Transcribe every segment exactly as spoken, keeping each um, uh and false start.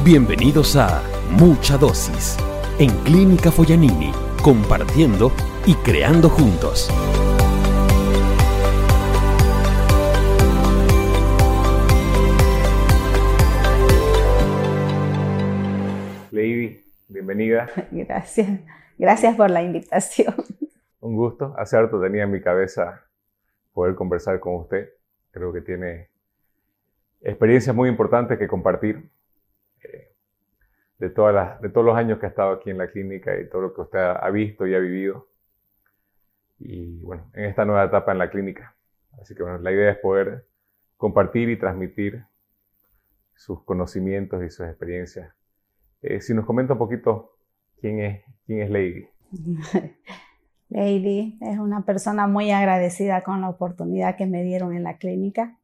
Bienvenidos a Mucha Dosis, en Clínica Foglianini, compartiendo y creando juntos. Lady, bienvenida. Gracias, gracias por la invitación. Un gusto. Hace harto tenía en mi cabeza poder conversar con usted. Creo que tiene experiencias muy importantes que compartir eh, de, todas las, de todos los años que ha estado aquí en la clínica y todo lo que usted ha visto y ha vivido. Y bueno, en esta nueva etapa en la clínica. Así que bueno, la idea es poder compartir y transmitir sus conocimientos y sus experiencias. Eh, si nos comenta un poquito quién es, quién es Lady. Lady es una persona muy agradecida con la oportunidad que me dieron en la clínica.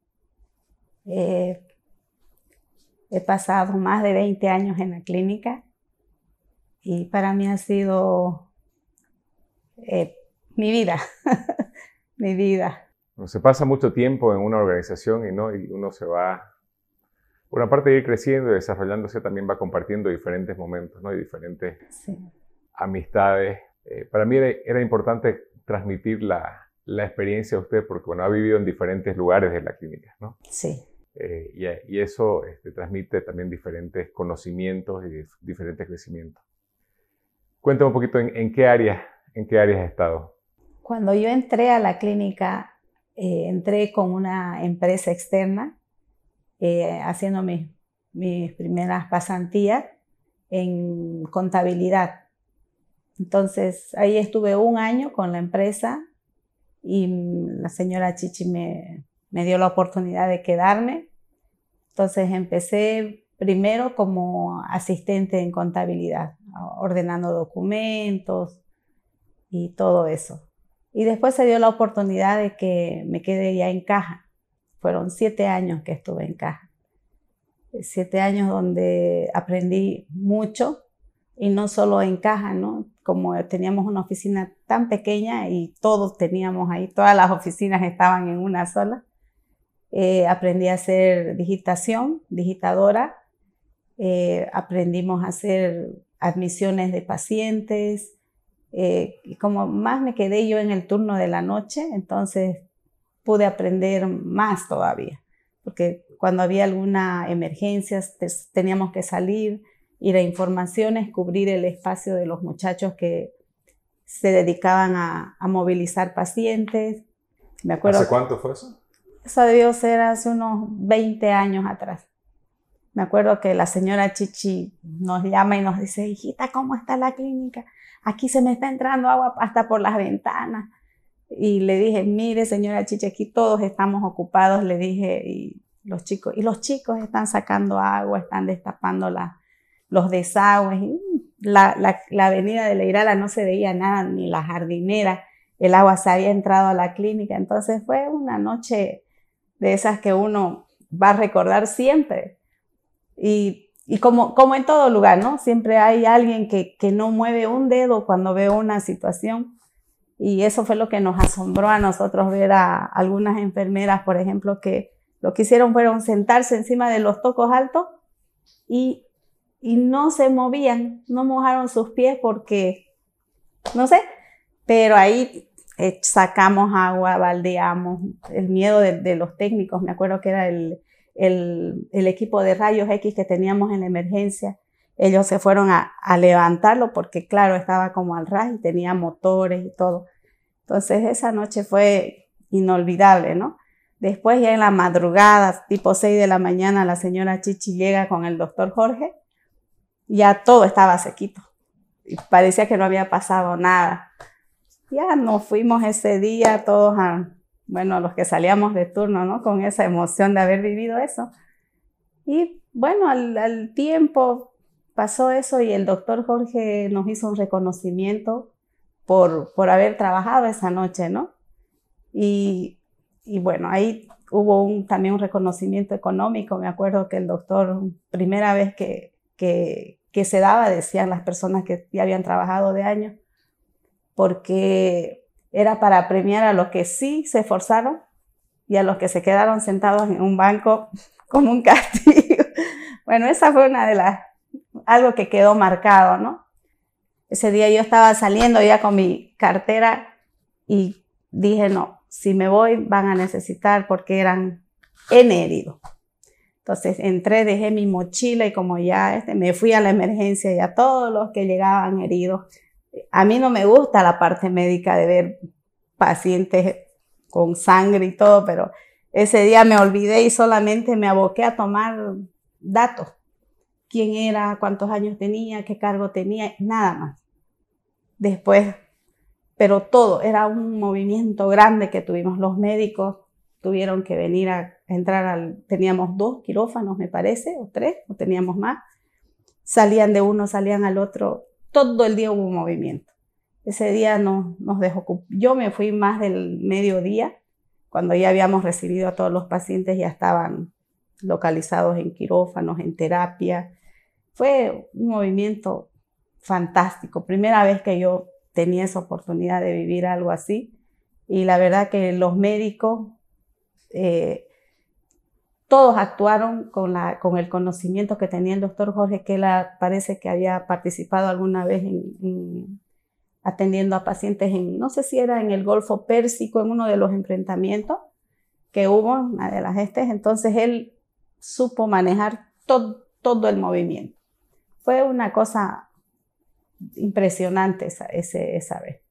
Eh, he pasado más de veinte años en la clínica y para mí ha sido eh, mi vida, mi vida. Se pasa mucho tiempo en una organización y, ¿no? y uno se va... Por una parte de ir creciendo y desarrollándose, también va compartiendo diferentes momentos, ¿no? Y diferentes sí. amistades. Eh, para mí era, era importante transmitir la, la experiencia de usted porque, bueno, ha vivido en diferentes lugares de la clínica, ¿no? Sí. Eh, y, y eso este, transmite también diferentes conocimientos y diferentes crecimientos. Cuéntame un poquito en, en qué áreas, en qué áreas has estado. Cuando yo entré a la clínica, eh, entré con una empresa externa, Eh, haciendo mis, mis primeras pasantías en contabilidad. Entonces ahí estuve un año con la empresa y la señora Chichi me, me dio la oportunidad de quedarme. Entonces empecé primero como asistente en contabilidad, ordenando documentos y todo eso. Y después se dio la oportunidad de que me quede ya en caja. Fueron siete años que estuve en caja. Siete años donde aprendí mucho y no solo en caja, ¿no? Como teníamos una oficina tan pequeña y todos teníamos ahí, todas las oficinas estaban en una sola. Eh, aprendí a hacer digitación, digitadora. Eh, aprendimos a hacer admisiones de pacientes. Eh, y como más me quedé yo en el turno de la noche, entonces pude aprender más todavía, porque cuando había alguna emergencia teníamos que salir, ir a informaciones, cubrir el espacio de los muchachos que se dedicaban a, a movilizar pacientes. Me acuerdo, ¿Hace cuánto fue eso? Eso debió ser hace unos veinte años atrás. Me acuerdo que la señora Chichi nos llama y nos dice, hijita, ¿cómo está la clínica? Aquí se me está entrando agua hasta por las ventanas. Y le dije, mire señora Chichi, aquí todos estamos ocupados, le dije, y los chicos, y los chicos están sacando agua, están destapando la, los desagües. Y la, la, la avenida de Leirala no se veía nada, ni la jardinera, el agua se había entrado a la clínica. Entonces fue una noche de esas que uno va a recordar siempre. Y, y como, como en todo lugar, ¿no? Siempre hay alguien que, que no mueve un dedo cuando ve una situación. Y eso fue lo que nos asombró a nosotros ver a algunas enfermeras, por ejemplo, que lo que hicieron fueron sentarse encima de los tocos altos y, y no se movían, no mojaron sus pies porque, no sé, pero ahí eh, sacamos agua, baldeamos, el miedo de, de los técnicos, me acuerdo que era el, el, el equipo de rayos X que teníamos en la emergencia. Ellos se fueron a, a levantarlo porque, claro, estaba como al ras y tenía motores y todo. Entonces, esa noche fue inolvidable, ¿no? Después, ya en la madrugada, tipo seis de la mañana, la señora Chichi llega con el doctor Jorge. Ya todo estaba sequito. Y parecía que no había pasado nada. Ya nos fuimos ese día todos a, bueno, los que salíamos de turno, ¿no? Con esa emoción de haber vivido eso. Y, bueno, al, al tiempo pasó eso y el doctor Jorge nos hizo un reconocimiento por, por haber trabajado esa noche, ¿no? Y, y bueno, ahí hubo un, también un reconocimiento económico. Me acuerdo que el doctor, primera vez que, que, que se daba, decían las personas que ya habían trabajado de años, porque era para premiar a los que sí se esforzaron y a los que se quedaron sentados en un banco como un castigo. Bueno, esa fue una de las algo que quedó marcado, ¿no? Ese día yo estaba saliendo ya con mi cartera y dije, no, si me voy van a necesitar porque eran N heridos. Entonces entré, dejé mi mochila y como ya este, me fui a la emergencia y a todos los que llegaban heridos. A mí no me gusta la parte médica de ver pacientes con sangre y todo, pero ese día me olvidé y solamente me aboqué a tomar datos. Quién era, cuántos años tenía, qué cargo tenía, nada más. Después, pero todo, era un movimiento grande que tuvimos. Los médicos tuvieron que venir a entrar al, teníamos dos quirófanos me parece, o tres, o teníamos más. Salían de uno, salían al otro, todo el día hubo un movimiento. Ese día nos, nos dejó, yo me fui más del mediodía, cuando ya habíamos recibido a todos los pacientes, ya estaban localizados en quirófanos, en terapia. Fue un movimiento fantástico, primera vez que yo tenía esa oportunidad de vivir algo así, y la verdad que los médicos, eh, todos actuaron con, la, con el conocimiento que tenía el doctor Jorge, que él parece que había participado alguna vez en, en, atendiendo a pacientes en, no sé si era en el Golfo Pérsico, en uno de los enfrentamientos que hubo, una de las estes, entonces él supo manejar todo, todo el movimiento. Fue una cosa impresionante esa, ese, esa vez.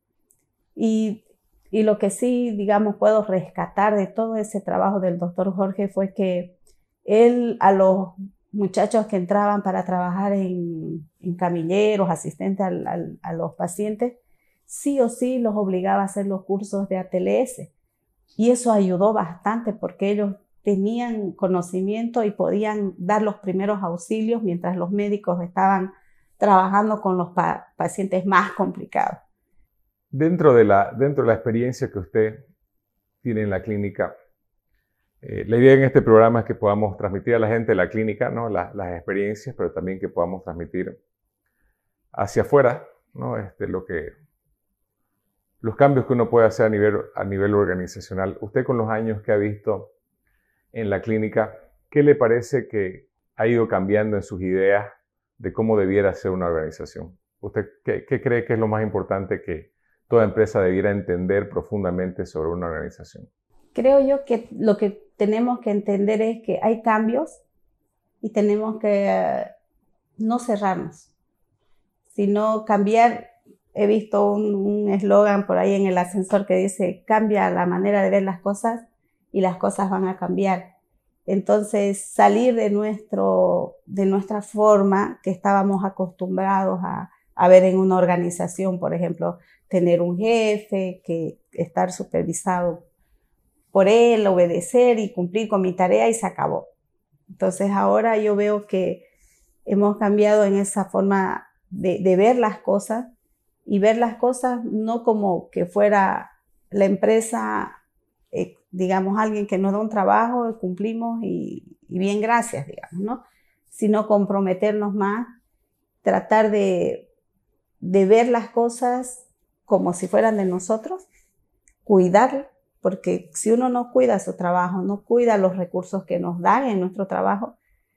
Y, y lo que sí, digamos, puedo rescatar de todo ese trabajo del doctor Jorge fue que él a los muchachos que entraban para trabajar en, en camilleros, asistentes al, al, a los pacientes, sí o sí los obligaba a hacer los cursos de A T L S. Y eso ayudó bastante porque ellos tenían conocimiento y podían dar los primeros auxilios mientras los médicos estaban trabajando con los pa pacientes más complicados. Dentro de, la, dentro de la experiencia que usted tiene en la clínica, eh, la idea en este programa es que podamos transmitir a la gente de la clínica, ¿no? las, las experiencias, pero también que podamos transmitir hacia afuera, ¿no? este, lo que, los cambios que uno puede hacer a nivel, a nivel organizacional. Usted con los años que ha visto en la clínica, ¿qué le parece que ha ido cambiando en sus ideas de cómo debiera ser una organización? ¿Usted qué, qué cree que es lo más importante que toda empresa debiera entender profundamente sobre una organización? Creo yo que lo que tenemos que entender es que hay cambios y tenemos que uh, no cerrarnos, sino cambiar. He visto un eslogan por ahí en el ascensor que dice, cambia la manera de ver las cosas y las cosas van a cambiar. Entonces, salir de, nuestro, de nuestra forma que estábamos acostumbrados a, a ver en una organización, por ejemplo, tener un jefe, que estar supervisado por él, obedecer y cumplir con mi tarea y se acabó. Entonces, ahora yo veo que hemos cambiado en esa forma de, de ver las cosas y ver las cosas no como que fuera la empresa, eh, digamos, alguien que nos da un trabajo, cumplimos y, y bien, gracias, digamos, ¿no? Sino comprometernos más, tratar de, de ver las cosas como si fueran de nosotros, cuidar, porque si uno no cuida su trabajo, no cuida los recursos que nos dan en nuestro trabajo,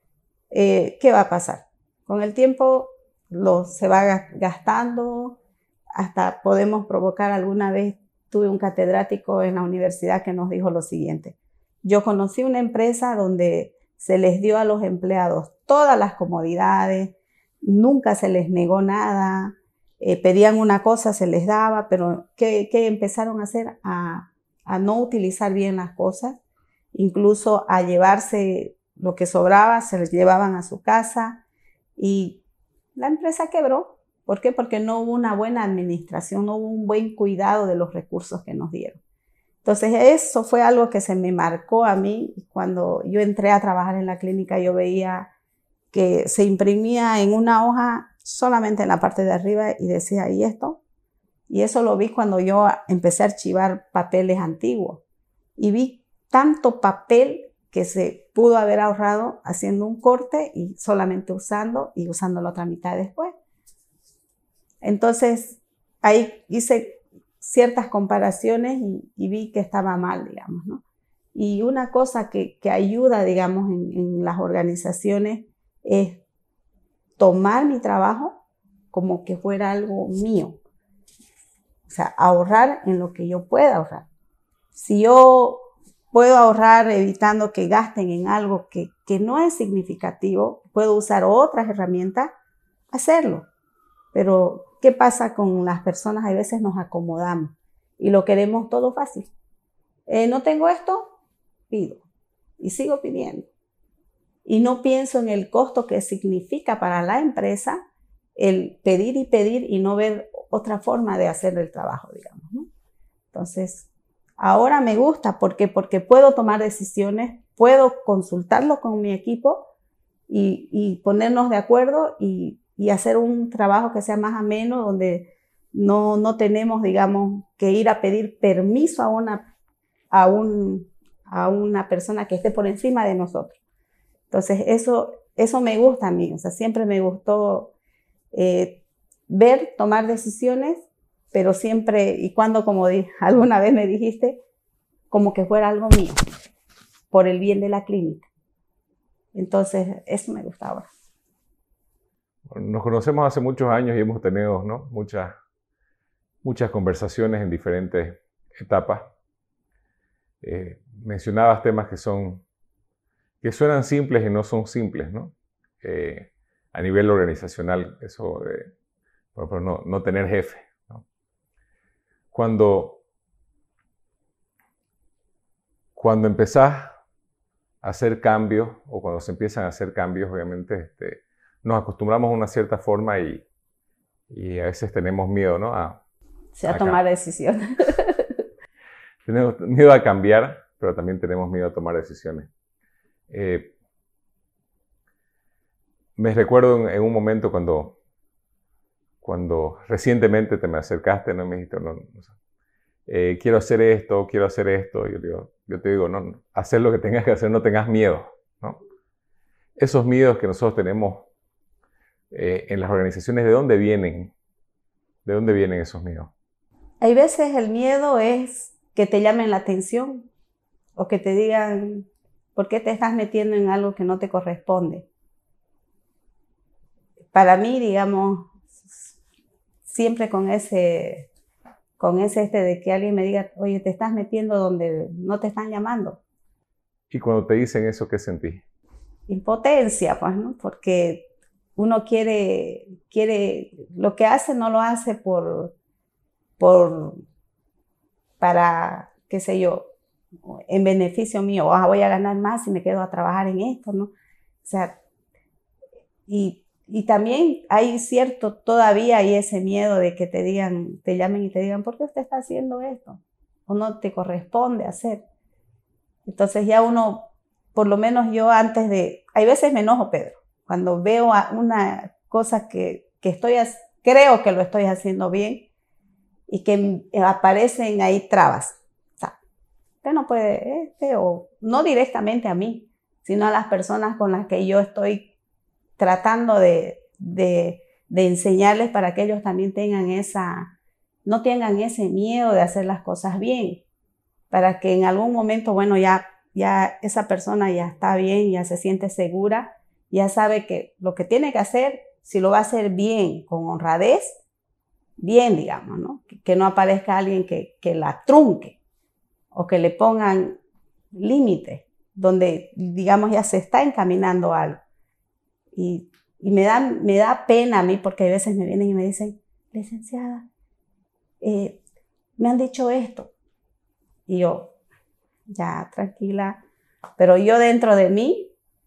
eh, ¿qué va a pasar? Con el tiempo lo, se va gastando, hasta podemos provocar. Alguna vez tuve un catedrático en la universidad que nos dijo lo siguiente: yo conocí una empresa donde se les dio a los empleados todas las comodidades, nunca se les negó nada, eh, pedían una cosa, se les daba, pero ¿qué, qué empezaron a hacer? A, a no utilizar bien las cosas, incluso a llevarse lo que sobraba, se les llevaban a su casa y la empresa quebró. ¿Por qué? Porque no hubo una buena administración, no hubo un buen cuidado de los recursos que nos dieron. Entonces eso fue algo que se me marcó a mí. Cuando yo entré a trabajar en la clínica, yo veía que se imprimía en una hoja solamente en la parte de arriba y decía, ¿y esto? Y eso lo vi cuando yo empecé a archivar papeles antiguos. Y vi tanto papel que se pudo haber ahorrado haciendo un corte y solamente usando y usando la otra mitad después. Entonces, ahí hice ciertas comparaciones y, y vi que estaba mal, digamos, ¿no? Y una cosa que, que ayuda, digamos, en, en las organizaciones es tomar mi trabajo como que fuera algo mío. O sea, ahorrar en lo que yo pueda ahorrar. Si yo puedo ahorrar evitando que gasten en algo que, que no es significativo, puedo usar otras herramientas, hacerlo. Pero, ¿qué pasa con las personas? A veces nos acomodamos y lo queremos todo fácil. Eh, no tengo esto, pido. Y sigo pidiendo. Y no pienso en el costo que significa para la empresa el pedir y pedir y no ver otra forma de hacer el trabajo, digamos, ¿no? Entonces, ahora me gusta porque, porque puedo tomar decisiones, puedo consultarlo con mi equipo y, y ponernos de acuerdo y, y hacer un trabajo que sea más ameno, donde no, no tenemos, digamos, que ir a pedir permiso a una, a, un, a una persona que esté por encima de nosotros. Entonces, eso, eso me gusta a mí. O sea, siempre me gustó eh, ver, tomar decisiones, pero siempre, y cuando, como di, alguna vez me dijiste, como que fuera algo mío, por el bien de la clínica. Entonces, eso me gusta ahora. Nos conocemos hace muchos años y hemos tenido, ¿no?, muchas, muchas conversaciones en diferentes etapas. Eh, mencionabas temas que son, que suenan simples y no son simples, ¿no? Eh, a nivel organizacional, eso de, por ejemplo, no, no tener jefe, ¿no? Cuando, cuando empezás a hacer cambios, o cuando se empiezan a hacer cambios, obviamente, este, nos acostumbramos a una cierta forma y, y a veces tenemos miedo, ¿no? A, sí, a, a tomar decisiones. Tenemos miedo a cambiar, pero también tenemos miedo a tomar decisiones. Eh, me recuerdo en, en un momento cuando, cuando recientemente te me acercaste, ¿no? Me dijiste, no, no, eh, quiero hacer esto, quiero hacer esto. Yo, digo, yo te digo, no, no, hacer lo que tengas que hacer, no tengas miedo, ¿no? Esos miedos que nosotros tenemos eh, en las organizaciones, ¿de dónde vienen? ¿De dónde vienen esos miedos? Hay veces el miedo es que te llamen la atención o que te digan, ¿por qué te estás metiendo en algo que no te corresponde? Para mí, digamos, siempre con ese, con ese este de que alguien me diga, oye, te estás metiendo donde no te están llamando. Y cuando te dicen eso, ¿qué sentís? Impotencia, pues, ¿no? Porque uno quiere, quiere, lo que hace no lo hace por, por, para, qué sé yo, en beneficio mío, ah, voy a ganar más si me quedo a trabajar en esto, ¿no? O sea, y, y también hay cierto, todavía hay ese miedo de que te digan, te llamen y te digan, ¿por qué usted está haciendo esto? O no te corresponde hacer. Entonces ya uno, por lo menos yo antes de, hay veces me enojo, Pedro, cuando veo una cosa que, que estoy, creo que lo estoy haciendo bien y que aparecen ahí trabas. O sea, usted no puede, este, o no directamente a mí, sino a las personas con las que yo estoy tratando de, de, de enseñarles para que ellos también tengan esa, no tengan ese miedo de hacer las cosas bien, para que en algún momento, bueno, ya, ya esa persona ya está bien, ya se siente segura, ya sabe que lo que tiene que hacer, si lo va a hacer bien, con honradez, bien, digamos, ¿no? Que, que no aparezca alguien que, que la trunque o que le pongan límites donde, digamos, ya se está encaminando algo. Y, y me, da, me da pena a mí porque a veces me vienen y me dicen, licenciada, eh, me han dicho esto. Y yo, ya, tranquila. Pero yo dentro de mí,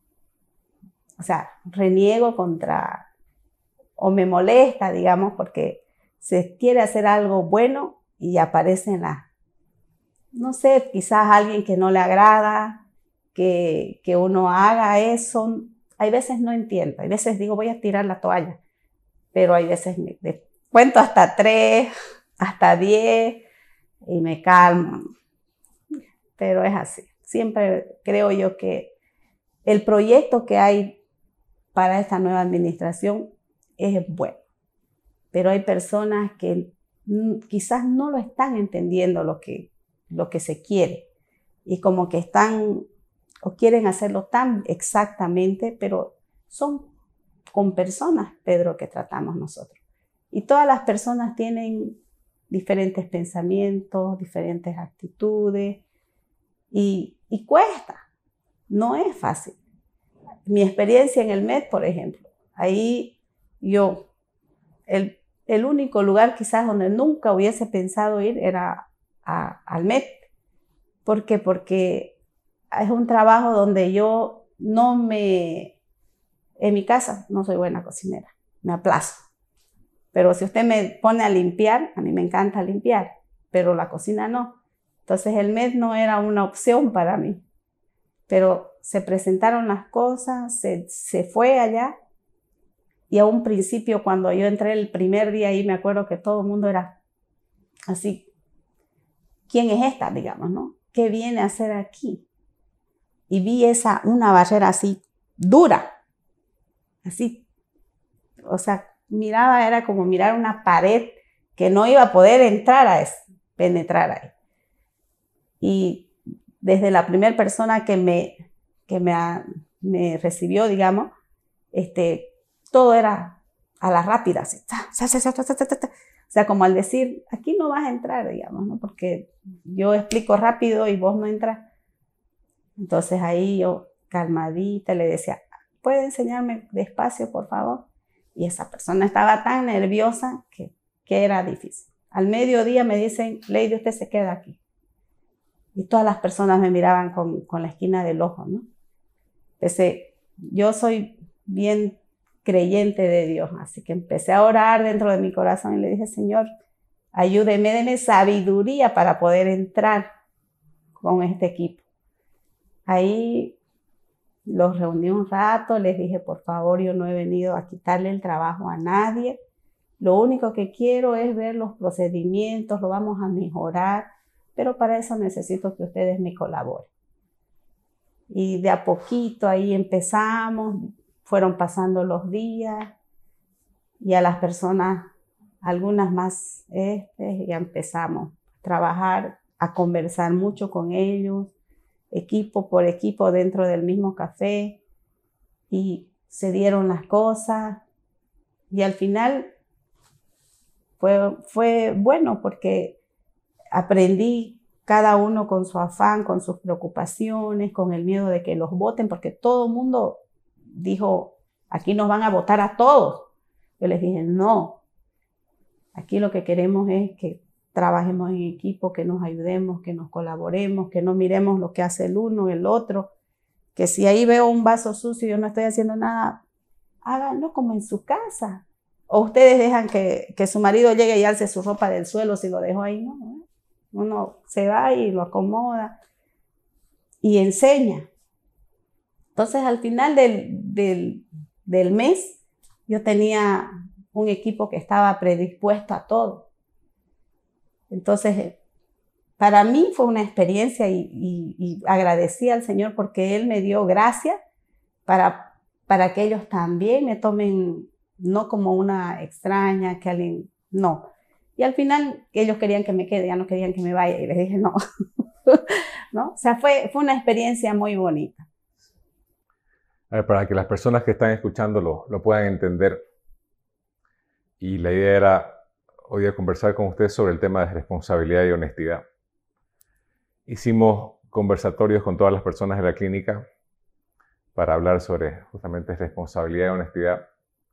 o sea, reniego contra, o me molesta, digamos, porque se quiere hacer algo bueno y aparece en la, no sé, quizás alguien que no le agrada, que, que uno haga eso. Hay veces no entiendo, hay veces digo voy a tirar la toalla, pero hay veces me, me cuento hasta tres, hasta diez y me calmo. Pero es así. Siempre creo yo que el proyecto que hay para esta nueva administración es bueno, pero hay personas que quizás no lo están entendiendo lo que, lo que se quiere y como que están o quieren hacerlo tan exactamente, pero son con personas, Pedro, que tratamos nosotros. Y todas las personas tienen diferentes pensamientos, diferentes actitudes, y, y cuesta, no es fácil. Mi experiencia en el M E D, por ejemplo, ahí yo, el, el único lugar quizás donde nunca hubiese pensado ir era a, al M E D. ¿Por qué? Porque es un trabajo donde yo no me... En mi casa no soy buena cocinera, me aplazo. Pero si usted me pone a limpiar, a mí me encanta limpiar, pero la cocina no. Entonces el M E D no era una opción para mí. Pero se presentaron las cosas, se, se fue allá. Y a un principio, cuando yo entré el primer día ahí, me acuerdo que todo el mundo era así, ¿quién es esta? Digamos, ¿no? ¿Qué viene a hacer aquí? Y vi esa, una barrera así, dura, así, o sea, miraba, era como mirar una pared que no iba a poder entrar a eso, penetrar ahí. Y desde la primera persona que me, que me, me recibió, digamos, este, todo era a la rápida, así, o sea, como al decir, aquí no vas a entrar, digamos, ¿no? Porque yo explico rápido y vos no entras. Entonces ahí yo, calmadita, le decía, ¿puede enseñarme despacio, por favor? Y esa persona estaba tan nerviosa que, que era difícil. Al mediodía me dicen, Lady, usted se queda aquí. Y todas las personas me miraban con, con la esquina del ojo, ¿no? Empecé, yo soy bien creyente de Dios, así que empecé a orar dentro de mi corazón y le dije, Señor, ayúdeme, déme sabiduría para poder entrar con este equipo. Ahí los reuní un rato, les dije, por favor, yo no he venido a quitarle el trabajo a nadie. Lo único que quiero es ver los procedimientos, lo vamos a mejorar, pero para eso necesito que ustedes me colaboren. Y de a poquito ahí empezamos, fueron pasando los días y a las personas, algunas más, este, ya empezamos a trabajar, a conversar mucho con ellos, equipo por equipo dentro del mismo café, y se dieron las cosas y al final fue, fue bueno porque aprendí cada uno con su afán, con sus preocupaciones, con el miedo de que los voten, porque todo el mundo dijo, aquí nos van a votar a todos. Yo les dije, no, aquí lo que queremos es que trabajemos en equipo, que nos ayudemos, que nos colaboremos, que no miremos lo que hace el uno, el otro, que si ahí veo un vaso sucio y yo no estoy haciendo nada, háganlo como en su casa. O ustedes dejan que, que su marido llegue y alce su ropa del suelo si lo dejó ahí, no, ¿no? Uno se va y lo acomoda y enseña. Entonces al final del, del, del mes yo tenía un equipo que estaba predispuesto a todo. Entonces, para mí fue una experiencia y, y, y agradecí al Señor porque Él me dio gracia para, para que ellos también me tomen, no como una extraña, que alguien, no. Y al final ellos querían que me quede, ya no querían que me vaya y les dije no. ¿No? O sea, fue, fue una experiencia muy bonita. A ver, para que las personas que están escuchando lo, lo puedan entender, y la idea era hoy día conversar con ustedes sobre el tema de responsabilidad y honestidad. Hicimos conversatorios con todas las personas de la clínica para hablar sobre justamente responsabilidad y honestidad.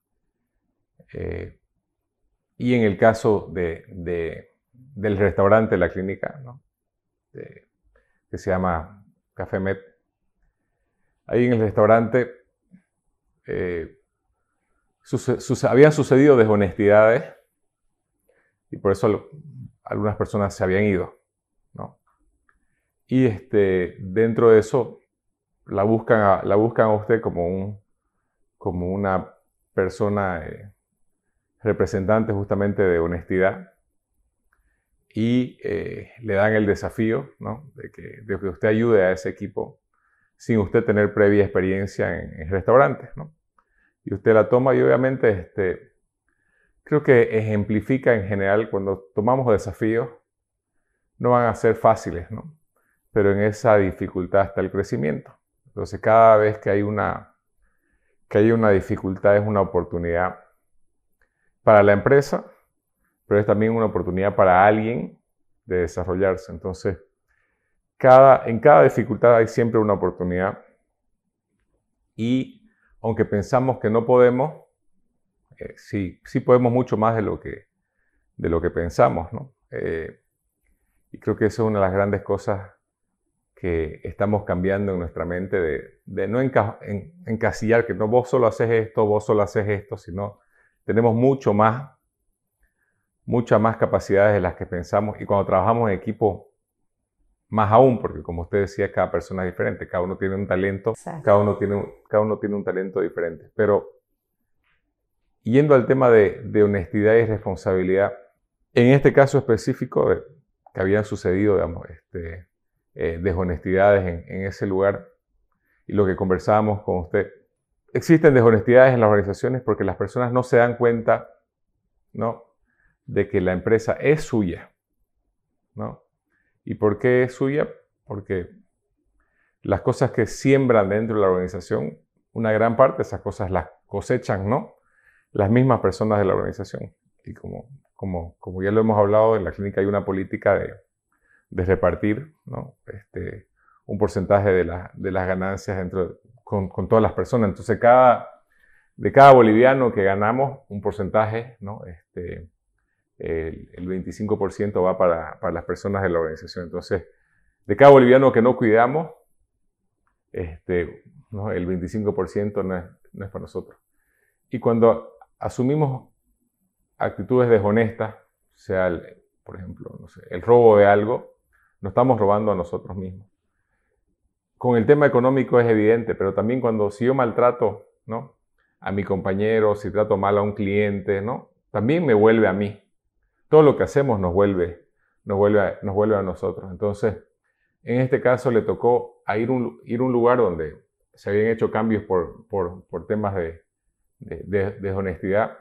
Eh, y en el caso de, de, del restaurante de la clínica, ¿no? de, que se llama Café M E D, ahí en el restaurante eh, suce, suce, habían sucedido deshonestidades y por eso lo, algunas personas se habían ido, ¿no? Y este, dentro de eso la buscan a, la buscan a usted como, un, como una persona eh, representante justamente de honestidad y eh, le dan el desafío, ¿no? de, que, de que usted ayude a ese equipo sin usted tener previa experiencia en, en restaurantes, ¿no? Y usted la toma y obviamente este, creo que ejemplifica en general cuando tomamos desafíos, no van a ser fáciles, ¿no? Pero en esa dificultad está el crecimiento. Entonces cada vez que hay una, que haya una dificultad es una oportunidad para la empresa, pero es también una oportunidad para alguien de desarrollarse. Entonces, cada, en cada dificultad hay siempre una oportunidad. Y aunque pensamos que no podemos, eh, sí, sí podemos mucho más de lo que, de lo que pensamos, ¿no? Eh, y creo que eso es una de las grandes cosas que estamos cambiando en nuestra mente, de, de no enca en, encasillar que no vos solo haces esto, vos solo haces esto, sino tenemos mucho más, muchas más capacidades de las que pensamos. Y cuando trabajamos en equipo, más aún, porque como usted decía, cada persona es diferente, cada uno tiene un talento, cada uno tiene un, cada uno tiene un talento diferente. Pero yendo al tema de, de honestidad y responsabilidad, en este caso específico de, que habían sucedido, digamos, este, eh, deshonestidades en, en ese lugar, y lo que conversábamos con usted, existen deshonestidades en las organizaciones porque las personas no se dan cuenta, ¿no?, de que la empresa es suya, ¿no? ¿Y por qué es suya? Porque las cosas que siembran dentro de la organización, una gran parte de esas cosas las cosechan, ¿no?, las mismas personas de la organización. Y como, como, como ya lo hemos hablado, en la clínica hay una política de, de repartir, ¿no?, este, un porcentaje de, la, de las ganancias dentro, con, con todas las personas. Entonces, cada, de cada boliviano que ganamos, un porcentaje, ¿no?, este, el, el veinticinco por ciento va para, para las personas de la organización. Entonces, de cada boliviano que no cuidamos, este, ¿no?, el veinticinco por ciento no es, no es para nosotros. Y cuando asumimos actitudes deshonestas, sea, el, por ejemplo, no sé, el robo de algo, nos estamos robando a nosotros mismos. Con el tema económico es evidente, pero también cuando si yo maltrato, ¿no?, a mi compañero, si trato mal a un cliente, ¿no?, también me vuelve a mí. Todo lo que hacemos nos vuelve, nos vuelve, a, nos vuelve a nosotros. Entonces, en este caso le tocó a ir, un, ir a un lugar donde se habían hecho cambios por, por, por temas de, de, de, de honestidad.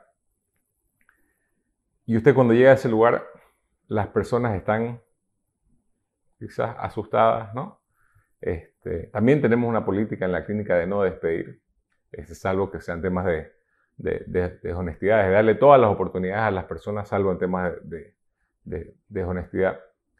Y usted cuando llega a ese lugar, las personas están quizás asustadas, ¿no? Este, también tenemos una política en la clínica de no despedir, este, salvo que sean temas de, de, de, de honestidad, de darle todas las oportunidades a las personas, salvo en temas de, de, de, de honestidad.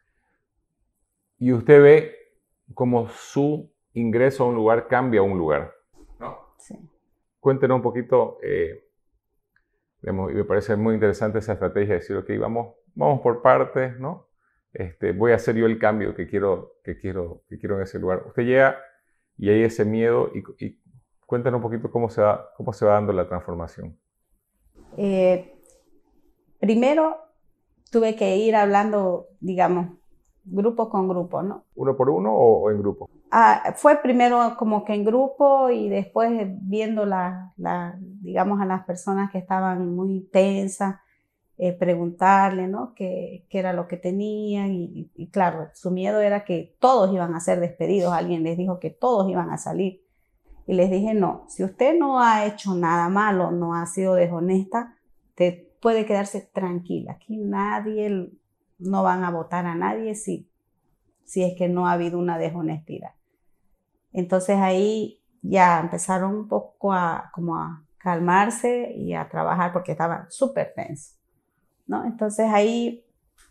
Y usted ve cómo su ingreso a un lugar cambia a un lugar, ¿no? Sí. Cuéntenos un poquito, eh, digamos, y me parece muy interesante esa estrategia de decir, ok, vamos, vamos por partes, ¿no? Este, voy a hacer yo el cambio que quiero, que quiero, que quiero en ese lugar. Usted llega y hay ese miedo y, y cuéntanos un poquito cómo se va, cómo se va dando la transformación. Eh, primero tuve que ir hablando, digamos, grupo con grupo, ¿no? ¿Uno por uno o, o en grupo? Ah, fue primero como que en grupo y después viendo la, la, digamos, a las personas que estaban muy tensas, eh, preguntarle, ¿no?, qué, qué era lo que tenían y, y, y claro, su miedo era que todos iban a ser despedidos. Alguien les dijo que todos iban a salir y les dije, no, si usted no ha hecho nada malo, no ha sido deshonesta, te puede quedarse tranquila. Aquí nadie, no van a votar a nadie si, si es que no ha habido una deshonestidad. Entonces ahí ya empezaron un poco a, como a calmarse y a trabajar porque estaban súper tensos, ¿no? Entonces ahí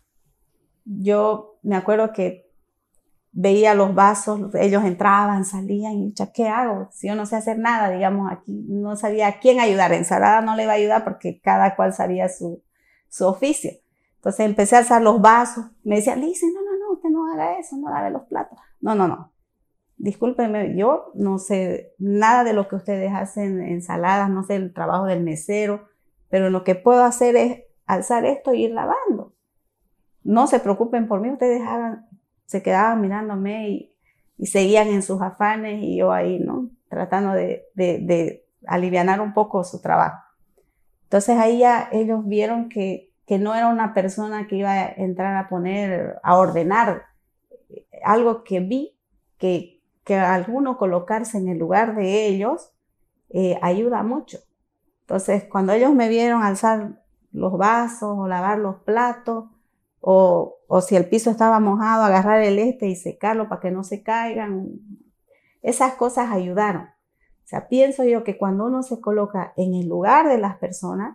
yo me acuerdo que veía los vasos, ellos entraban, salían y ya, ¿qué hago? Si yo no sé hacer nada, digamos, aquí no sabía a quién ayudar. Ensalada no le iba a ayudar porque cada cual sabía su, su oficio. Entonces empecé a alzar los vasos. Me decía, Lice, no, no, no, usted no haga eso, no lave los platos. No, no, no. Discúlpenme, yo no sé nada de lo que ustedes hacen, ensaladas, no sé el trabajo del mesero, pero lo que puedo hacer es alzar esto y ir lavando. No se preocupen por mí, ustedes hagan. Se quedaban mirándome y, y seguían en sus afanes y yo ahí, ¿no?, tratando de, de, de alivianar un poco su trabajo. Entonces ahí ya ellos vieron que, que no era una persona que iba a entrar a poner, a ordenar. Algo que vi, que que alguno colocarse en el lugar de ellos eh, ayuda mucho. Entonces, cuando ellos me vieron alzar los vasos o lavar los platos, o, o si el piso estaba mojado, agarrar el este y secarlo para que no se caigan, esas cosas ayudaron. O sea, pienso yo que cuando uno se coloca en el lugar de las personas,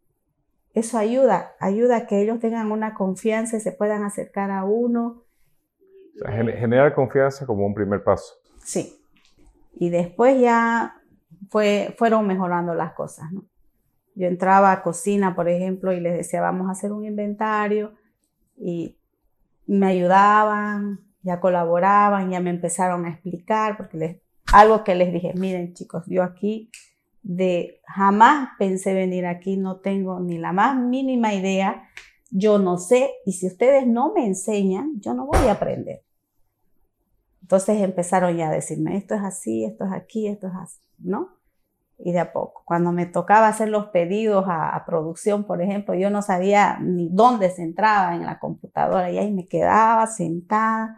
eso ayuda, ayuda a que ellos tengan una confianza y se puedan acercar a uno. O sea, generar confianza como un primer paso. Sí. Y después ya fue, fueron mejorando las cosas, ¿no? Yo entraba a cocina, por ejemplo, y les decía, vamos a hacer un inventario. Y me ayudaban, ya colaboraban, ya me empezaron a explicar, porque les, algo que les dije, miren chicos, yo aquí de jamás pensé venir aquí, no tengo ni la más mínima idea, yo no sé, y si ustedes no me enseñan, yo no voy a aprender. Entonces empezaron ya a decirme, esto es así, esto es aquí, esto es así, ¿no? Y de a poco. Cuando me tocaba hacer los pedidos a, a producción, por ejemplo, yo no sabía ni dónde se entraba en la computadora y ahí me quedaba sentada,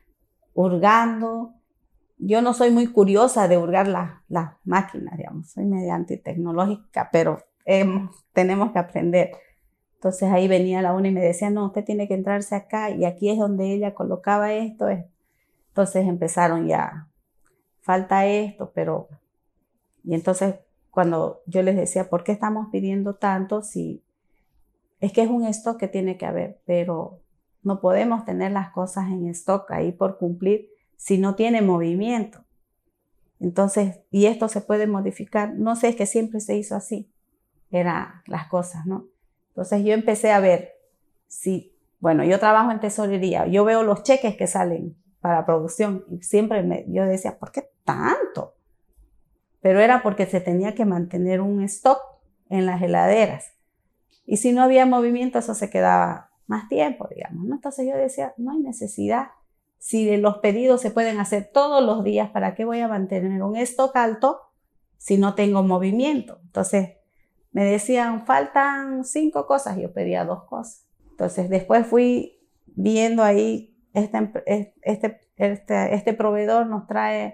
hurgando. Yo no soy muy curiosa de hurgar las la máquinas, digamos, soy media antitecnológica, pero eh, tenemos que aprender. Entonces ahí venía la una y me decía, no, usted tiene que entrarse acá y aquí es donde ella colocaba esto. Entonces empezaron ya, falta esto, pero... Y entonces cuando yo les decía, ¿por qué estamos pidiendo tanto? Si es que es un stock que tiene que haber, pero no podemos tener las cosas en stock ahí por cumplir si no tiene movimiento. Entonces, y esto se puede modificar. No sé, es que siempre se hizo así, eran las cosas, ¿no? Entonces yo empecé a ver si, bueno, yo trabajo en tesorería, yo veo los cheques que salen para producción y siempre me, yo decía, ¿por qué tanto? Pero era porque se tenía que mantener un stock en las heladeras. Y si no había movimiento, eso se quedaba más tiempo, digamos, ¿no? Entonces yo decía, no hay necesidad. Si los pedidos se pueden hacer todos los días, ¿para qué voy a mantener un stock alto si no tengo movimiento? Entonces me decían, faltan cinco cosas, yo pedía dos cosas. Entonces después fui viendo ahí, este, este, este, este proveedor nos trae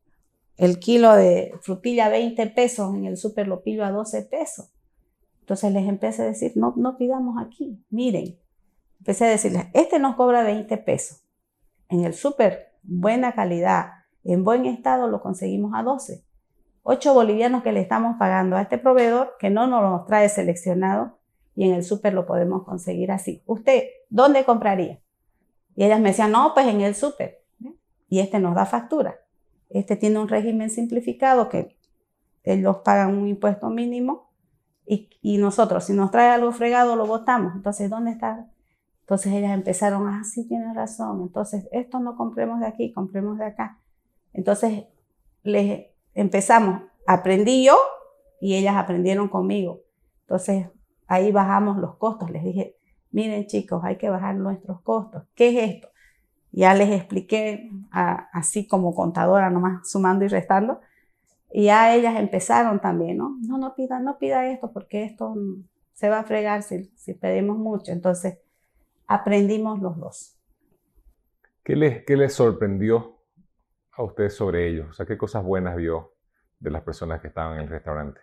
el kilo de frutilla a veinte pesos, en el súper lo pido a doce pesos. Entonces les empecé a decir, no, no pidamos aquí, miren. Empecé a decirles, este nos cobra veinte pesos. En el súper, buena calidad, en buen estado, lo conseguimos a doce. ocho bolivianos que le estamos pagando a este proveedor que no nos lo trae seleccionado y en el súper lo podemos conseguir así. ¿Usted dónde compraría? Y ellas me decían, no, pues en el súper. Y este nos da factura. Este tiene un régimen simplificado que ellos pagan un impuesto mínimo y, y nosotros, si nos trae algo fregado, lo botamos. Entonces, ¿dónde está? Entonces ellas empezaron, ah, sí, tienes razón. Entonces, esto no compremos de aquí, compremos de acá. Entonces, les empezamos, aprendí yo y ellas aprendieron conmigo. Entonces, ahí bajamos los costos. Les dije, miren chicos, hay que bajar nuestros costos. ¿Qué es esto? Ya les expliqué a, así como contadora, nomás sumando y restando. Y ya ellas empezaron también, ¿no? No, no pida, no pida esto porque esto se va a fregar si, si pedimos mucho. Entonces, aprendimos los dos. ¿Qué les, qué les sorprendió a ustedes sobre ellos? O sea, ¿qué cosas buenas vio de las personas que estaban en el restaurante?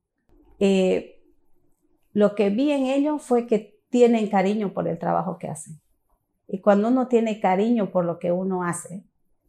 Eh, lo que vi en ellos fue que tienen cariño por el trabajo que hacen. Y cuando uno tiene cariño por lo que uno hace,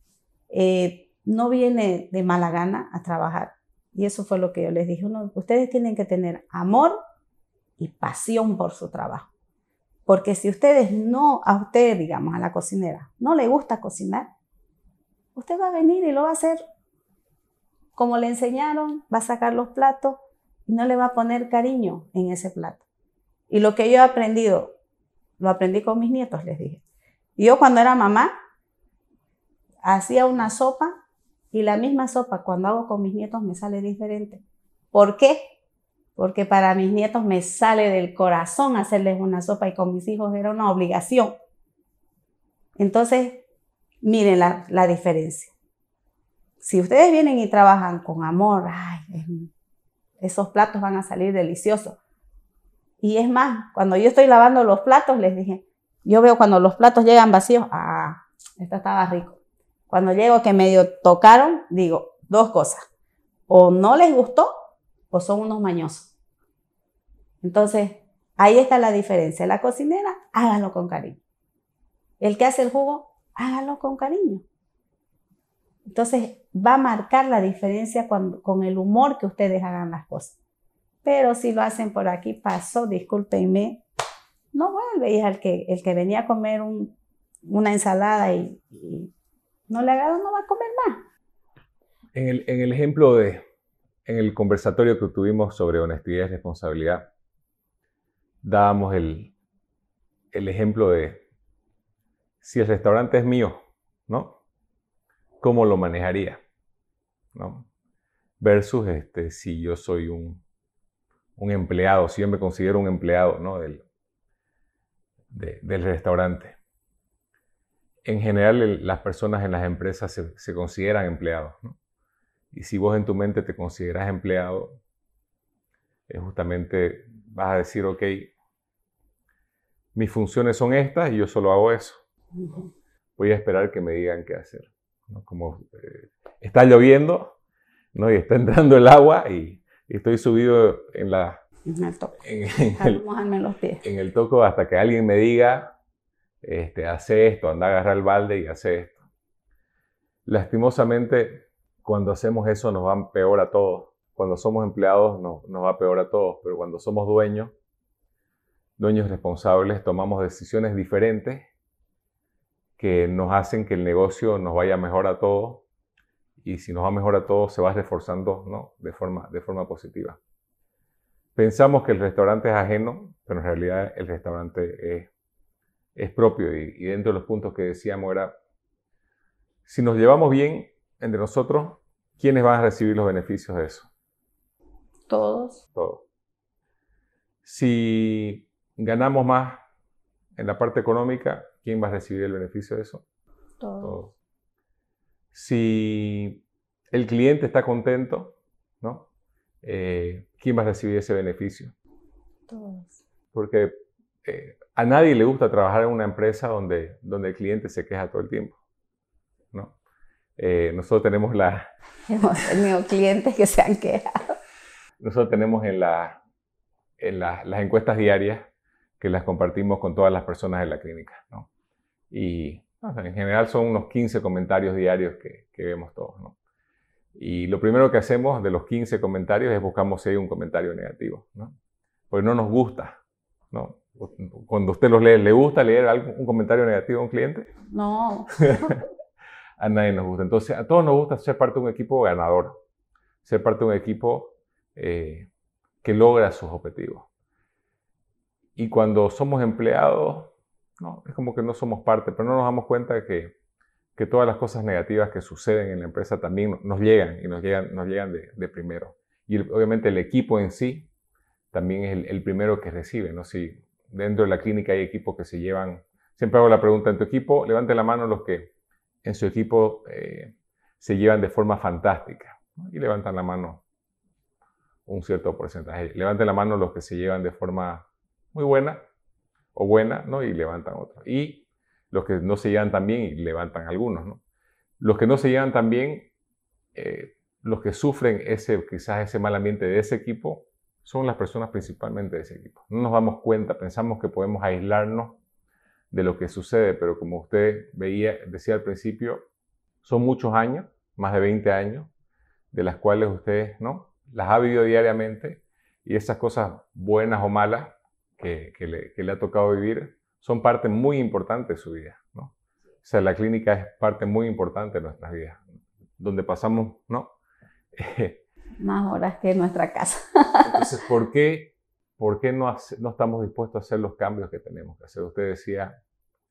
eh, no viene de mala gana a trabajar. Y eso fue lo que yo les dije. Uno, ustedes tienen que tener amor y pasión por su trabajo. Porque si ustedes no, a usted, digamos, a la cocinera, no le gusta cocinar, usted va a venir y lo va a hacer como le enseñaron, va a sacar los platos y no le va a poner cariño en ese plato. Y lo que yo he aprendido, lo aprendí con mis nietos, les dije. Yo cuando era mamá, hacía una sopa y la misma sopa cuando hago con mis nietos me sale diferente. ¿Por qué? Porque para mis nietos me sale del corazón hacerles una sopa y con mis hijos era una obligación. Entonces, miren la, la diferencia. Si ustedes vienen y trabajan con amor, ay, esos platos van a salir deliciosos. Y es más, cuando yo estoy lavando los platos, les dije, yo veo cuando los platos llegan vacíos, ah, esto estaba rico. Cuando llego que medio tocaron, digo, dos cosas. O no les gustó o son unos mañosos. Entonces, ahí está la diferencia. La cocinera, hágalo con cariño. El que hace el jugo, hágalo con cariño. Entonces va a marcar la diferencia cuando, con el humor que ustedes hagan las cosas. Pero si lo hacen por aquí, pasó, discúlpenme, no vuelve. Y es el que, el que venía a comer un, una ensalada y, y no le agrada, no va a comer más. En el, en el ejemplo de, en el conversatorio que tuvimos sobre honestidad y responsabilidad, dábamos el, el ejemplo de si el restaurante es mío, ¿no? ¿Cómo lo manejaría? ¿No? Versus este, si yo soy un, un empleado, si yo me considero un empleado, ¿no? del, de, del restaurante. En general, el, las personas en las empresas se, se consideran empleados, ¿no? Y si vos en tu mente te consideras empleado, es justamente vas a decir, ok, mis funciones son estas y yo solo hago eso. ¿No? Voy a esperar que me digan qué hacer, ¿no? Como eh, está lloviendo, ¿no? Y está entrando el agua y, y estoy subido en la en el toco, en, en, el, los pies. en el toco hasta que alguien me diga, este, hace esto, anda a agarrar el balde y hace esto. Lastimosamente, cuando hacemos eso nos va peor a todos. Cuando somos empleados no, nos va peor a todos, pero cuando somos dueños, dueños responsables, tomamos decisiones diferentes que nos hacen que el negocio nos vaya mejor a todos, y si nos va mejor a todos se va reforzando, ¿no? de, forma, de forma positiva. Pensamos que el restaurante es ajeno, pero en realidad el restaurante es, es propio, y, y dentro de los puntos que decíamos era, si nos llevamos bien entre nosotros, ¿quiénes van a recibir los beneficios de eso? Todos. Todos. Si ganamos más en la parte económica, ¿quién va a recibir el beneficio de eso? Todos. Todos. Si el cliente está contento, ¿no? Eh, ¿quién va a recibir ese beneficio? Todos. Porque eh, a nadie le gusta trabajar en una empresa donde, donde el cliente se queja todo el tiempo, ¿no? Eh, nosotros tenemos la... Hemos tenido clientes que se han quejado. Nosotros tenemos en, la, en la, las encuestas diarias que las compartimos con todas las personas de la clínica, ¿no? Y o sea, en general son unos quince comentarios diarios que, que vemos todos, ¿no? Y lo primero que hacemos de los quince comentarios es buscamos si hay un comentario negativo, ¿no? Porque no nos gusta, ¿no? Cuando usted los lee, ¿le gusta leer algún, un comentario negativo a un cliente? No. A nadie nos gusta. Entonces, a todos nos gusta ser parte de un equipo ganador, ser parte de un equipo eh, que logra sus objetivos. Y cuando somos empleados, no, es como que no somos parte, pero no nos damos cuenta de que, que todas las cosas negativas que suceden en la empresa también nos llegan y nos llegan, nos llegan de, de primero. Y el, obviamente el equipo en sí también es el, el primero que recibe, ¿no? Si dentro de la clínica hay equipos que se llevan, siempre hago la pregunta, en tu equipo, levante la mano los que en su equipo eh, se llevan de forma fantástica, ¿no? Y levantan la mano un cierto porcentaje. Levanten la mano los que se llevan de forma muy buena o buena, ¿no? Y levantan otros. Y los que no se llevan tan bien y levantan algunos, ¿no? Los que no se llevan tan bien, eh, los que sufren ese, quizás ese mal ambiente de ese equipo, son las personas principalmente de ese equipo. No nos damos cuenta, pensamos que podemos aislarnos de lo que sucede, pero como usted veía, decía al principio, son muchos años, más de veinte años, de las cuales usted, ¿no?, las ha vivido diariamente, y esas cosas buenas o malas que, que, le, que le ha tocado vivir son parte muy importante de su vida, ¿no? O sea, la clínica es parte muy importante de nuestras vidas, donde pasamos, ¿no? Más horas que en nuestra casa. Entonces, ¿por qué, por qué no, hace, no estamos dispuestos a hacer los cambios que tenemos que hacer? Usted decía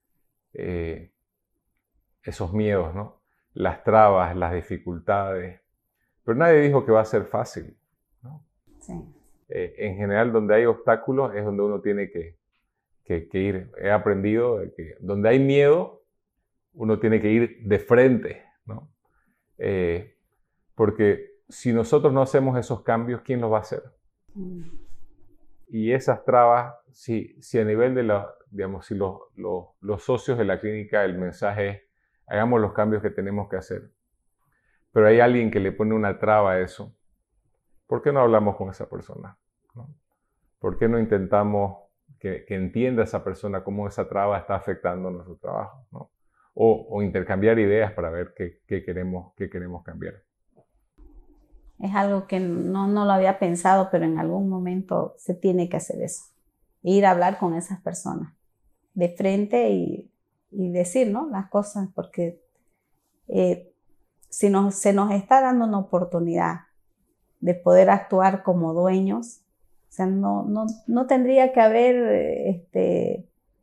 eh, esos miedos, ¿no? Las trabas, las dificultades, pero nadie dijo que va a ser fácil, ¿no? Sí. Eh, en general, donde hay obstáculos es donde uno tiene que, que, que ir. He aprendido que donde hay miedo, uno tiene que ir de frente, ¿no? Eh, porque si nosotros no hacemos esos cambios, ¿quién los va a hacer? Mm. Y esas trabas, si, si a nivel de la, digamos, si los, los, los socios de la clínica, el mensaje es, hagamos los cambios que tenemos que hacer. Pero hay alguien que le pone una traba a eso. ¿Por qué no hablamos con esa persona? ¿No? ¿Por qué no intentamos que, que entienda esa persona cómo esa traba está afectando nuestro trabajo? ¿No? o, o intercambiar ideas para ver qué, qué, queremos, qué queremos cambiar. Es algo que no, no lo había pensado, pero en algún momento se tiene que hacer eso. Ir a hablar con esas personas de frente y, y decir, ¿no?, las cosas, porque eh, si nos, se nos está dando una oportunidad de poder actuar como dueños, o sea, no, no, no tendría que haber, este,